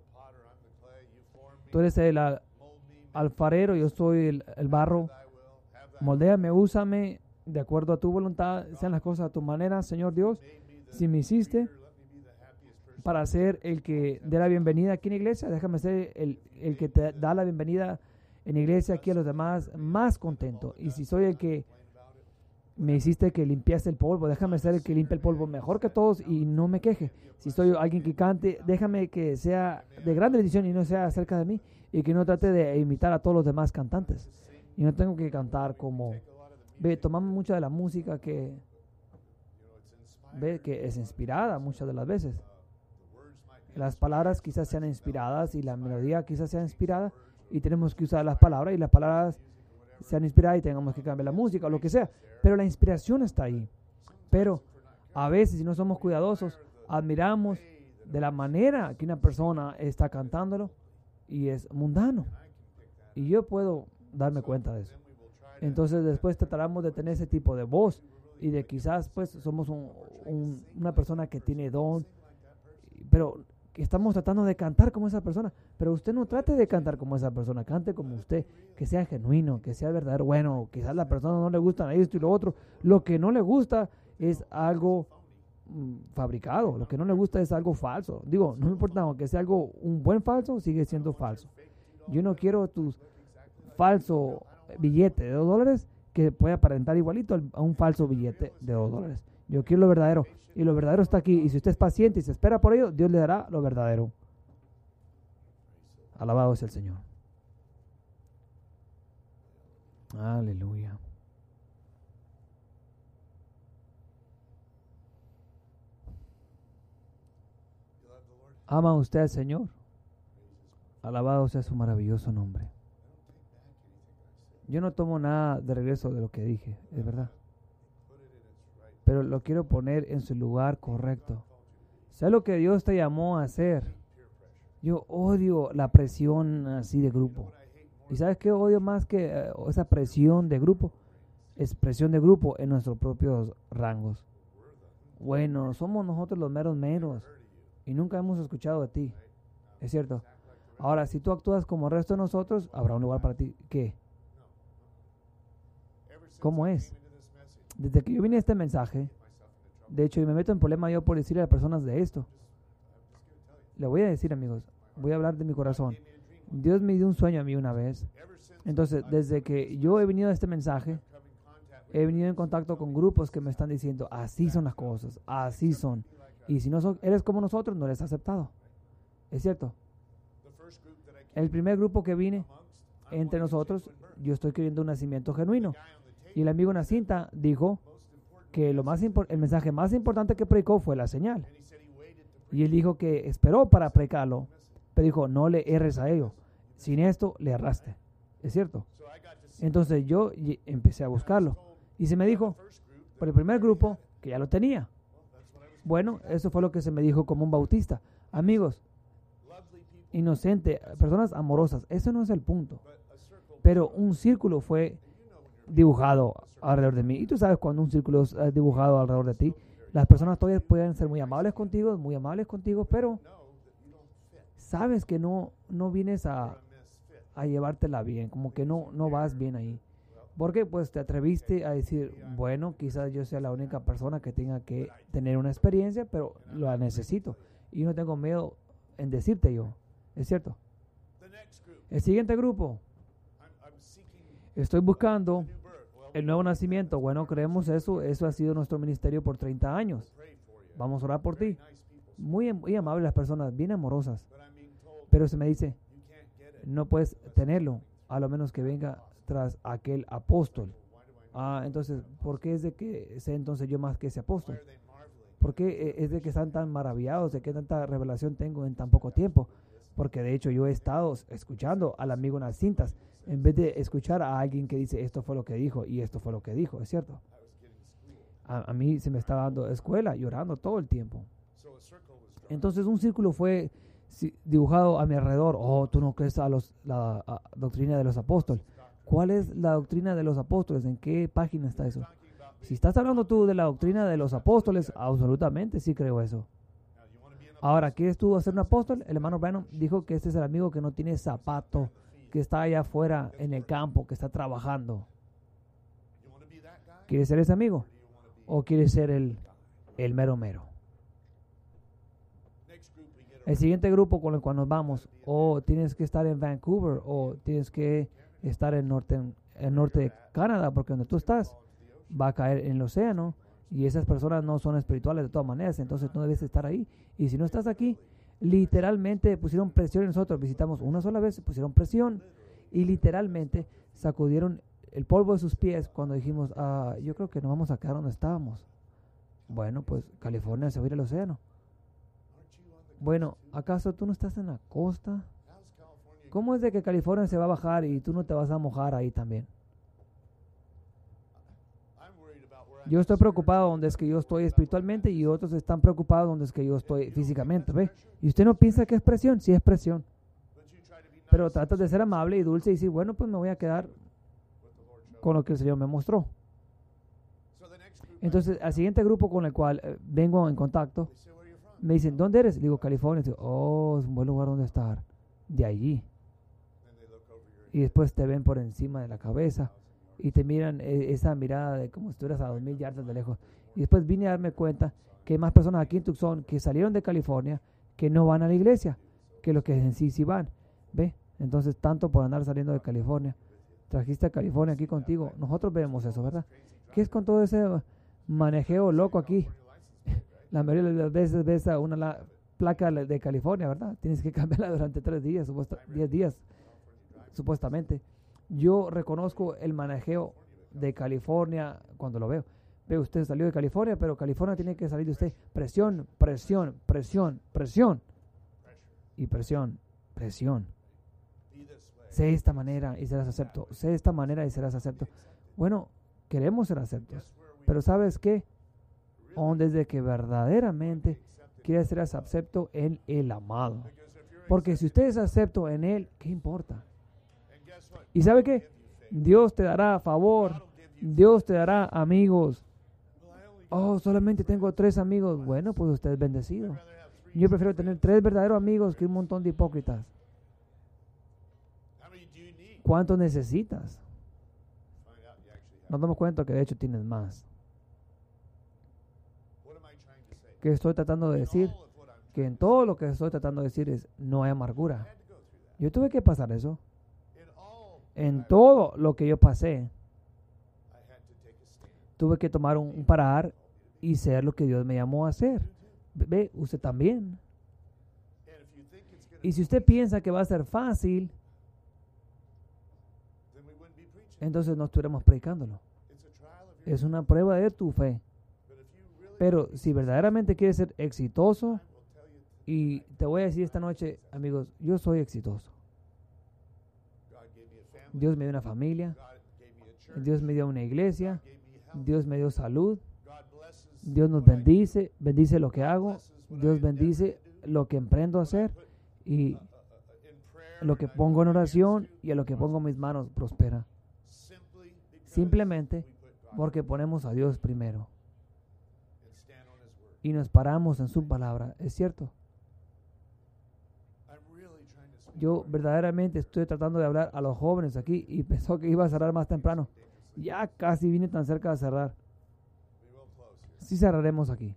tú eres el alfarero, yo soy el barro, moldéame, úsame de acuerdo a tu voluntad, sean las cosas a tu manera, Señor Dios. Si me hiciste para ser el que dé la bienvenida aquí en la iglesia, déjame ser el que te da la bienvenida en la iglesia aquí a los demás más contento. Y si soy el que me hiciste que limpiase el polvo, déjame ser el que limpie el polvo mejor que todos y no me queje. Si soy alguien que cante, déjame que sea de gran bendición y no sea acerca de mí, y que no trate de imitar a todos los demás cantantes. Y no tengo que cantar como, tomamos mucha de la música que es inspirada muchas de las veces. Las palabras quizás sean inspiradas y la melodía quizás sea inspirada, y tenemos que usar las palabras, y las palabras sean inspiradas y tengamos que cambiar la música o lo que sea, pero la inspiración está ahí. Pero a veces, si no somos cuidadosos, admiramos de la manera que una persona está cantándolo y es mundano, y yo puedo darme cuenta de eso. Entonces después trataremos de tener ese tipo de voz, y de quizás pues somos una persona que tiene don, pero que estamos tratando de cantar como esa persona. Pero usted no trate de cantar como esa persona, cante como usted, que sea genuino, que sea verdadero. Bueno, quizás a la persona no le gusta esto y lo otro. Lo que no le gusta es algo fabricado, lo que no le gusta es algo falso. Digo, no me importa, aunque sea algo, un buen falso, sigue siendo falso. Yo no quiero tus falso billete de $2 que puede aparentar igualito a un falso billete de $2. Yo quiero lo verdadero, y lo verdadero está aquí, y si usted es paciente y se espera por ello, Dios le dará lo verdadero. Alabado sea el Señor. Aleluya. ¿Ama usted al Señor? Alabado sea su maravilloso nombre. Yo no tomo nada de regreso de lo que dije, es verdad, pero lo quiero poner en su lugar correcto. Sé lo que Dios te llamó a hacer. Yo odio la presión así de grupo. ¿Y sabes qué odio más que esa presión de grupo? Es presión de grupo en nuestros propios rangos. Bueno, somos nosotros los meros meros y nunca hemos escuchado de ti. ¿Es cierto? Ahora, si tú actúas como el resto de nosotros, habrá un lugar para ti. ¿Qué? ¿Cómo es? Desde que yo vine a este mensaje, de hecho, y me meto en problema yo por decirle a las personas de esto. Le voy a decir, amigos, voy a hablar de mi corazón. Dios me dio un sueño a mí una vez. Entonces, desde que yo he venido a este mensaje, he venido en contacto con grupos que me están diciendo, así son las cosas, así son. Y si no eres como nosotros, no eres aceptado. ¿Es cierto? El primer grupo que vine entre nosotros, yo estoy queriendo un nacimiento genuino. Y el amigo en la cinta dijo que el mensaje más importante que predicó fue la señal. Y él dijo que esperó para predicarlo, pero dijo, no le erres a ello. Sin esto, le erraste. ¿Es cierto? Entonces yo empecé a buscarlo. Y se me dijo, por el primer grupo, que ya lo tenía. Bueno, eso fue lo que se me dijo como un bautista. Amigos, inocente, personas amorosas, eso no es el punto. Pero un círculo fue dibujado alrededor de mí. Y tú sabes, cuando un círculo es dibujado alrededor de ti, las personas todavía pueden ser muy amables contigo, pero sabes que no vienes a llevártela bien, como que no vas bien ahí. Porque pues te atreviste a decir, bueno, quizás yo sea la única persona que tenga que tener una experiencia, pero la necesito. Y no tengo miedo en decirte yo. ¿Es cierto? El siguiente grupo. Estoy buscando el nuevo nacimiento. Bueno, creemos eso. Eso ha sido nuestro ministerio por 30 años. Vamos a orar por ti. Muy, muy amables las personas, bien amorosas. Pero se me dice, no puedes tenerlo, a lo menos que venga tras aquel apóstol. Entonces, ¿por qué es de que sé entonces yo más que ese apóstol? ¿Por qué es de que están tan maravillados de que tanta revelación tengo en tan poco tiempo? Porque de hecho yo he estado escuchando al amigo en las cintas, en vez de escuchar a alguien que dice esto fue lo que dijo y esto fue lo que dijo, ¿es cierto? A mí se me estaba dando escuela, llorando todo el tiempo. Entonces un círculo fue dibujado a mi alrededor. Oh, tú no crees la doctrina de los apóstoles. ¿Cuál es la doctrina de los apóstoles? ¿En qué página está eso? Si estás hablando tú de la doctrina de los apóstoles, absolutamente sí creo eso. Ahora, ¿quieres tú ser un apóstol? El hermano Branham dijo que este es el amigo que no tiene zapato, que está allá afuera en el campo, que está trabajando. ¿Quieres ser ese amigo? ¿O quieres ser el mero mero? El siguiente grupo con el cual nos vamos, o tienes que estar en Vancouver, o tienes que estar en norte de Canadá, porque donde tú estás, va a caer en el océano y esas personas no son espirituales de todas maneras, entonces no debes estar ahí. Y si no estás aquí, literalmente pusieron presión en nosotros. Visitamos una sola vez, pusieron presión y literalmente sacudieron el polvo de sus pies cuando dijimos, yo creo que nos vamos a quedar donde estábamos. Bueno, pues California se va a ir al océano. Bueno, ¿acaso tú no estás en la costa? ¿Cómo es de que California se va a bajar y tú no te vas a mojar ahí también? Yo estoy preocupado donde es que yo estoy espiritualmente y otros están preocupados donde es que yo estoy físicamente, ¿ve? Y usted no piensa que es presión, sí es presión. Pero trata de ser amable y dulce y decir, bueno, pues me voy a quedar con lo que el Señor me mostró. Entonces, al siguiente grupo con el cual vengo en contacto, me dicen, ¿dónde eres? Digo, California. Digo, oh, es un buen lugar donde estar. De allí. Y después te ven por encima de la cabeza y te miran esa mirada de como si estuvieras a 2000 yardas de lejos. Y después vine a darme cuenta que hay más personas aquí en Tucson que salieron de California que no van a la iglesia, que los que en sí van. ¿Ve? Entonces, tanto por andar saliendo de California. Trajiste a California aquí contigo. Nosotros vemos eso, ¿verdad? ¿Qué es con todo ese manejeo loco aquí? La mayoría de las veces ves a una placa de California, ¿verdad? Tienes que cambiarla durante 3 días, 10 días, supuestamente. Yo reconozco el manejeo de California cuando lo veo. Ve, usted salió de California, pero California tiene que salir de usted. Presión, presión, presión, presión. Y presión, presión. Sé de esta manera y serás acepto. Sé de esta manera y serás acepto. Bueno, queremos ser aceptos. Pero ¿sabes qué? Desde que verdaderamente quieres ser acepto en el amado. Porque si usted es acepto en Él, ¿qué importa? ¿Y sabe qué? Dios te dará favor. Dios te dará amigos. Oh, solamente tengo 3 amigos. Bueno, pues usted es bendecido. Yo prefiero tener 3 verdaderos amigos que un montón de hipócritas. ¿Cuánto necesitas? Nos damos cuenta que de hecho tienes más. ¿Qué estoy tratando de decir? Que en todo lo que estoy tratando de decir es no hay amargura. Yo tuve que pasar eso. En todo lo que yo pasé, tuve que tomar un parar y ser lo que Dios me llamó a hacer. Ve, usted también. Y si usted piensa que va a ser fácil, entonces no estuviéramos predicándolo. Es una prueba de tu fe. Pero si verdaderamente quieres ser exitoso, y te voy a decir esta noche, amigos, yo soy exitoso. Dios me dio una familia, Dios me dio una iglesia, Dios me dio salud, Dios nos bendice, bendice lo que hago, Dios bendice lo que emprendo a hacer y lo que pongo en oración y a lo que pongo mis manos prospera. Simplemente porque ponemos a Dios primero y nos paramos en su palabra, ¿es cierto? Yo verdaderamente estoy tratando de hablar a los jóvenes aquí y pensó que iba a cerrar más temprano. Ya casi vine tan cerca de cerrar. Sí cerraremos aquí.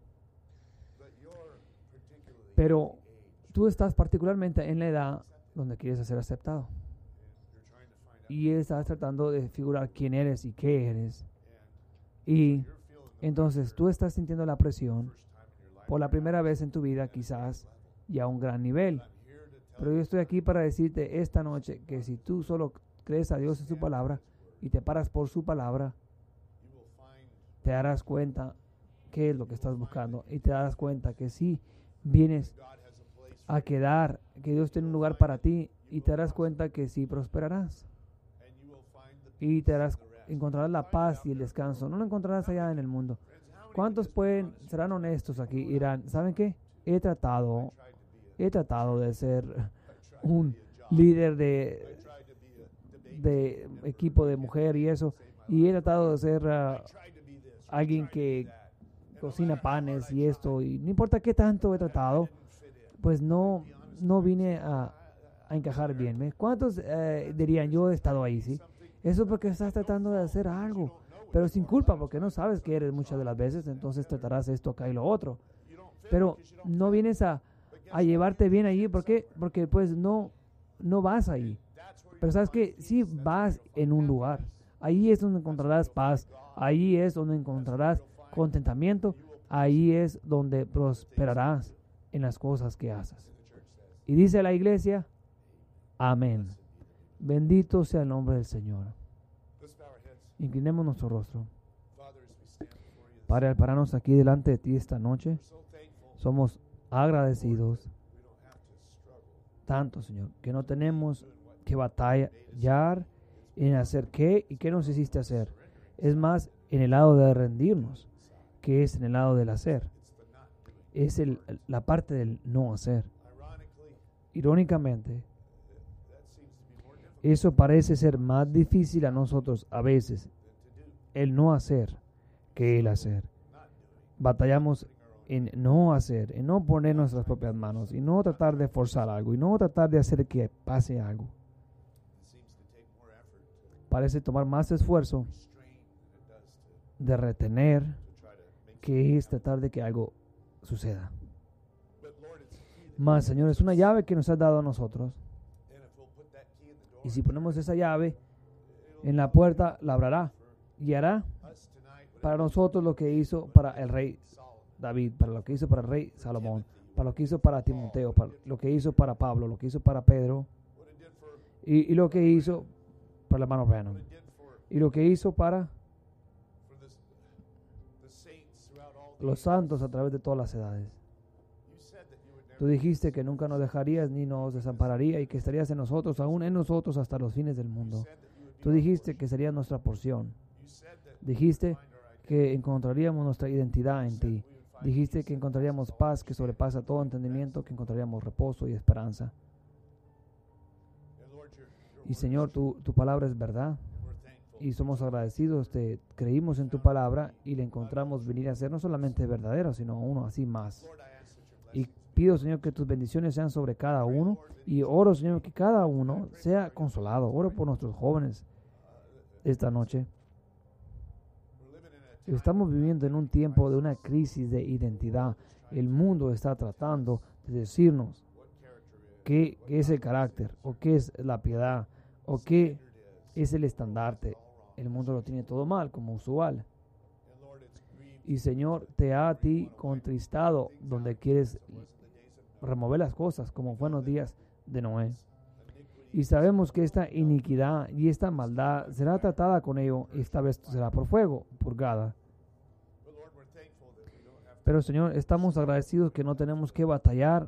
Pero tú estás particularmente en la edad donde quieres ser aceptado. Y estás tratando de figurar quién eres y qué eres. Y entonces tú estás sintiendo la presión por la primera vez en tu vida, quizás, y a un gran nivel. Pero yo estoy aquí para decirte esta noche que si tú solo crees a Dios en su palabra y te paras por su palabra, te darás cuenta qué es lo que estás buscando y te darás cuenta que si vienes a quedar, que Dios tiene un lugar para ti y te darás cuenta que sí prosperarás y encontrarás la paz y el descanso. No lo encontrarás allá en el mundo. ¿Cuántos serán honestos aquí? Irán, ¿saben qué? He tratado de ser un líder de equipo de mujer y eso, y he tratado de ser alguien que cocina panes y esto, y no importa qué tanto he tratado, pues no vine a encajar bien. ¿Cuántos dirían, yo he estado ahí, sí? Eso es porque estás tratando de hacer algo, pero sin culpa, porque no sabes qué eres muchas de las veces, entonces tratarás esto, acá y lo otro. Pero no vienes a llevarte bien allí, ¿por qué? Porque pues no vas ahí. Pero sabes que sí vas en un lugar. Ahí es donde encontrarás paz, Ahí es donde encontrarás contentamiento. Ahí es donde prosperarás en las cosas que haces. Y dice la iglesia, amén. Bendito sea el nombre del Señor. Inclinemos nuestro rostro. Padre, al pararnos aquí delante de ti esta noche, somos agradecidos tanto, Señor, que no tenemos que batallar en hacer qué y qué nos hiciste hacer. Es más en el lado de rendirnos que es en el lado del hacer. Es la parte del no hacer. Irónicamente, eso parece ser más difícil a nosotros a veces, el no hacer, que el hacer. Batallamos en no hacer, en no poner nuestras propias manos, y no tratar de forzar algo, y no tratar de hacer que pase algo. Parece tomar más esfuerzo de retener que es tratar de que algo suceda. Mas, Señor, es una llave que nos has dado a nosotros. Y si ponemos esa llave en la puerta, la abrirá y hará para nosotros lo que hizo para el rey David, para lo que hizo para el rey Salomón, para lo que hizo para Timoteo, para lo que hizo para Pablo, lo que hizo para Pedro, y lo que hizo para el hermano Branham, y lo que hizo para los santos a través de todas las edades. Tú dijiste que nunca nos dejarías ni nos desampararías y que estarías en nosotros, aún en nosotros, hasta los fines del mundo. Tú dijiste que sería nuestra porción. Dijiste que encontraríamos nuestra identidad en ti. Dijiste que encontraríamos paz que sobrepasa todo entendimiento, que encontraríamos reposo y esperanza. Y Señor, tu palabra es verdad. Y somos agradecidos, creímos en tu palabra y le encontramos venir a ser no solamente verdadero, sino uno así más. Y pido, Señor, que tus bendiciones sean sobre cada uno. Y oro, Señor, que cada uno sea consolado. Oro por nuestros jóvenes esta noche. Estamos viviendo en un tiempo de una crisis de identidad. El mundo está tratando de decirnos qué es el carácter, o qué es la piedad, o qué es el estandarte. El mundo lo tiene todo mal, como usual. Y Señor, te ha a ti contristado donde quieres remover las cosas, como fue en los días de Noé. Y sabemos que esta iniquidad y esta maldad será tratada con ello, y esta vez será por fuego, purgada. Pero Señor, estamos agradecidos que no tenemos que batallar.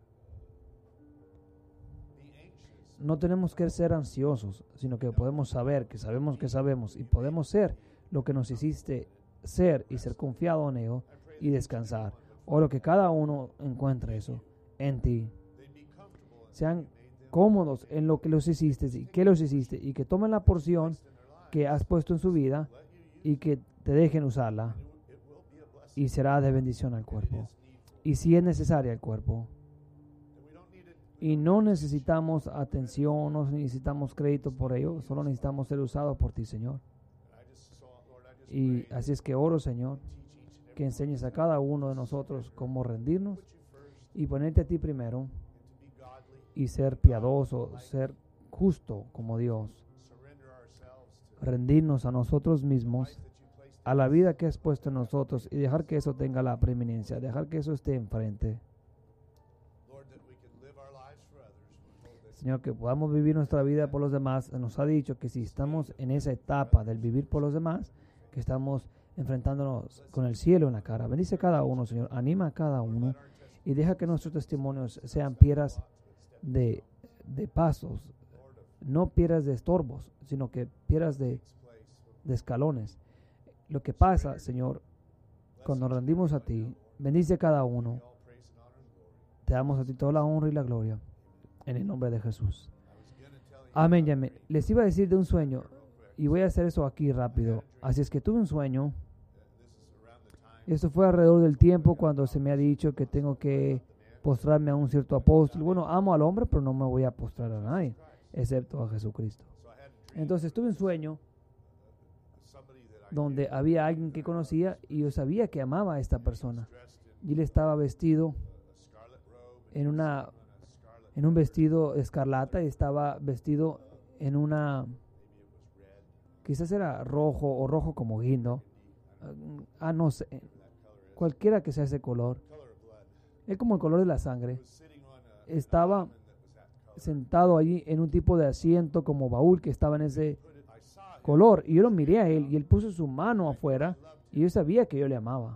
No tenemos que ser ansiosos, sino que podemos saber que sabemos y podemos ser lo que nos hiciste ser y ser confiado en ello y descansar. Oro que cada uno encuentre eso en ti. Sean cómodos en lo que los hiciste y que los hiciste, y que tomen la porción que has puesto en su vida y que te dejen usarla, y será de bendición al cuerpo. Y si es necesaria el cuerpo. Y no necesitamos atención, no necesitamos crédito por ello, solo necesitamos ser usados por ti, Señor. Y así es que oro, Señor, que enseñes a cada uno de nosotros cómo rendirnos y ponerte a ti primero y ser piadoso, ser justo como Dios. Rendirnos a nosotros mismos, a la vida que has puesto en nosotros, y dejar que eso tenga la preeminencia, dejar que eso esté enfrente. Señor, que podamos vivir nuestra vida por los demás. Nos ha dicho que si estamos en esa etapa del vivir por los demás, que estamos enfrentándonos con el cielo en la cara. Bendice a cada uno, Señor. Anima a cada uno y deja que nuestros testimonios sean piedras de pasos, no piedras de estorbos, sino que piedras de escalones. Lo que pasa, Señor, cuando nos rendimos a ti, bendice a cada uno. Te damos a ti toda la honra y la gloria. En el nombre de Jesús. Amén y amén. Les iba a decir de un sueño, y voy a hacer eso aquí rápido. Así es que tuve un sueño. Esto fue alrededor del tiempo cuando se me ha dicho que tengo que postrarme a un cierto apóstol. Bueno, amo al hombre, pero no me voy a postrar a nadie, excepto a Jesucristo. Entonces tuve un sueño donde había alguien que conocía y yo sabía que amaba a esta persona. Y él estaba vestido en un vestido escarlata y estaba vestido en una Quizás era rojo o rojo como guindo. No sé. Cualquiera que sea ese color. Es como el color de la sangre. Estaba sentado allí en un tipo de asiento como baúl que estaba en ese color. Y yo lo miré a él y él puso su mano afuera y yo sabía que yo le amaba.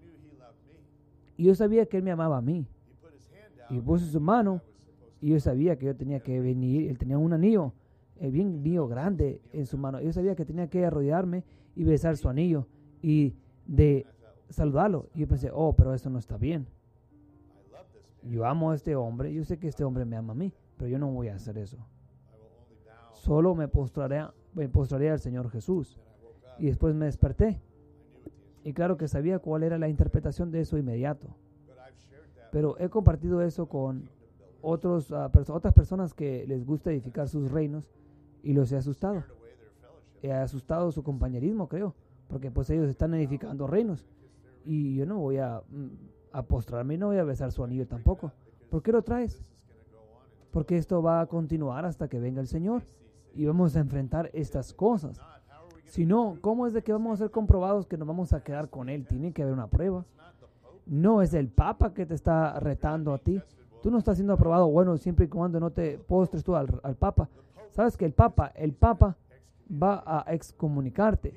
Y yo sabía que él me amaba a mí. Y puso su mano y yo sabía que yo tenía que venir. Él tenía un anillo, bien anillo grande en su mano. Yo sabía que tenía que arrodillarme y besar su anillo y de saludarlo. Y yo pensé, pero eso no está bien. Yo amo a este hombre, yo sé que este hombre me ama a mí, pero yo no voy a hacer eso. Solo me postraré al Señor Jesús. Y después me desperté. Y claro que sabía cuál era la interpretación de eso inmediato. Pero he compartido eso con otras personas que les gusta edificar sus reinos y los he asustado. He asustado su compañerismo, creo, porque pues ellos están edificando reinos. Y yo no voy a postrarme y no voy a besar su anillo tampoco. ¿Por qué lo traes? Porque esto va a continuar hasta que venga el Señor y vamos a enfrentar estas cosas. Si no, ¿cómo es de que vamos a ser comprobados que nos vamos a quedar con Él? Tiene que haber una prueba. No es el Papa que te está retando a ti. Tú no estás siendo aprobado, bueno, siempre y cuando no te postres tú al Papa. ¿Sabes que el Papa va a excomunicarte?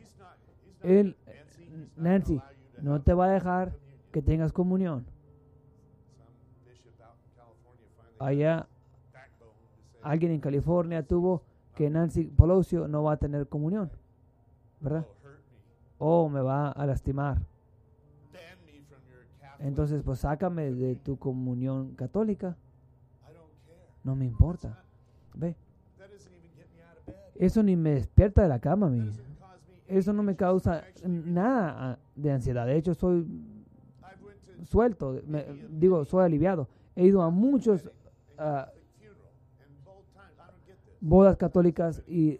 Nancy, no te va a dejar que tengas comunión. Allá, alguien en California tuvo que Nancy Pelosi no va a tener comunión, ¿verdad? Me va a lastimar. Entonces, pues sácame de tu comunión católica. No me importa. Ve. Eso ni me despierta de la cama, eso no me causa nada de ansiedad. De hecho, soy suelto, soy aliviado. He ido a muchos bodas católicas y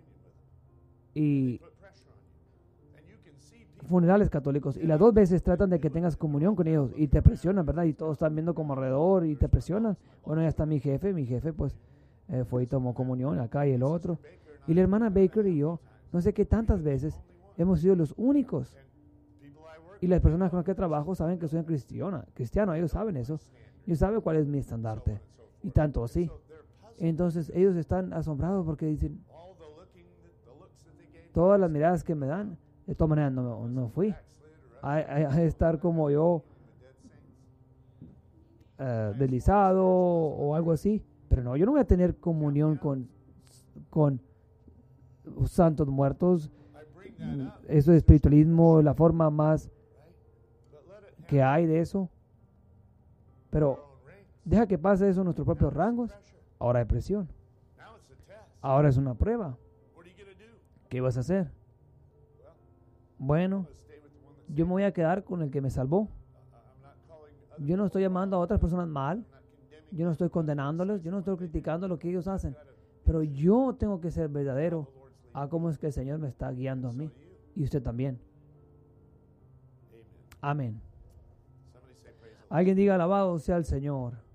funerales católicos, y las 2 veces tratan de que tengas comunión con ellos y te presionan, ¿verdad? Y todos están viendo como alrededor y te presionan. Bueno, ya está mi jefe pues fue y tomó comunión acá y el otro. Y la hermana Baker y yo, no sé qué tantas veces, hemos sido los únicos. Y las personas con las que trabajo saben que soy cristiano, ellos saben eso. Ellos saben cuál es mi estandarte. Y tanto así. Entonces ellos están asombrados porque dicen, todas las miradas que me dan, de todas maneras no fui a estar como yo deslizado o algo así. Pero no, yo no voy a tener comunión con santos muertos. Eso es espiritualismo, la forma más que hay de eso. Pero deja que pase eso en nuestros propios rangos. Ahora hay presión. Ahora es una prueba. ¿Qué vas a hacer? Bueno, yo me voy a quedar con el que me salvó. Yo no estoy llamando a otras personas mal. Yo no estoy condenándoles. Yo no estoy criticando lo que ellos hacen. Pero yo tengo que ser verdadero a cómo es que el Señor me está guiando a mí. Y usted también. Amén. Alguien diga alabado sea el Señor.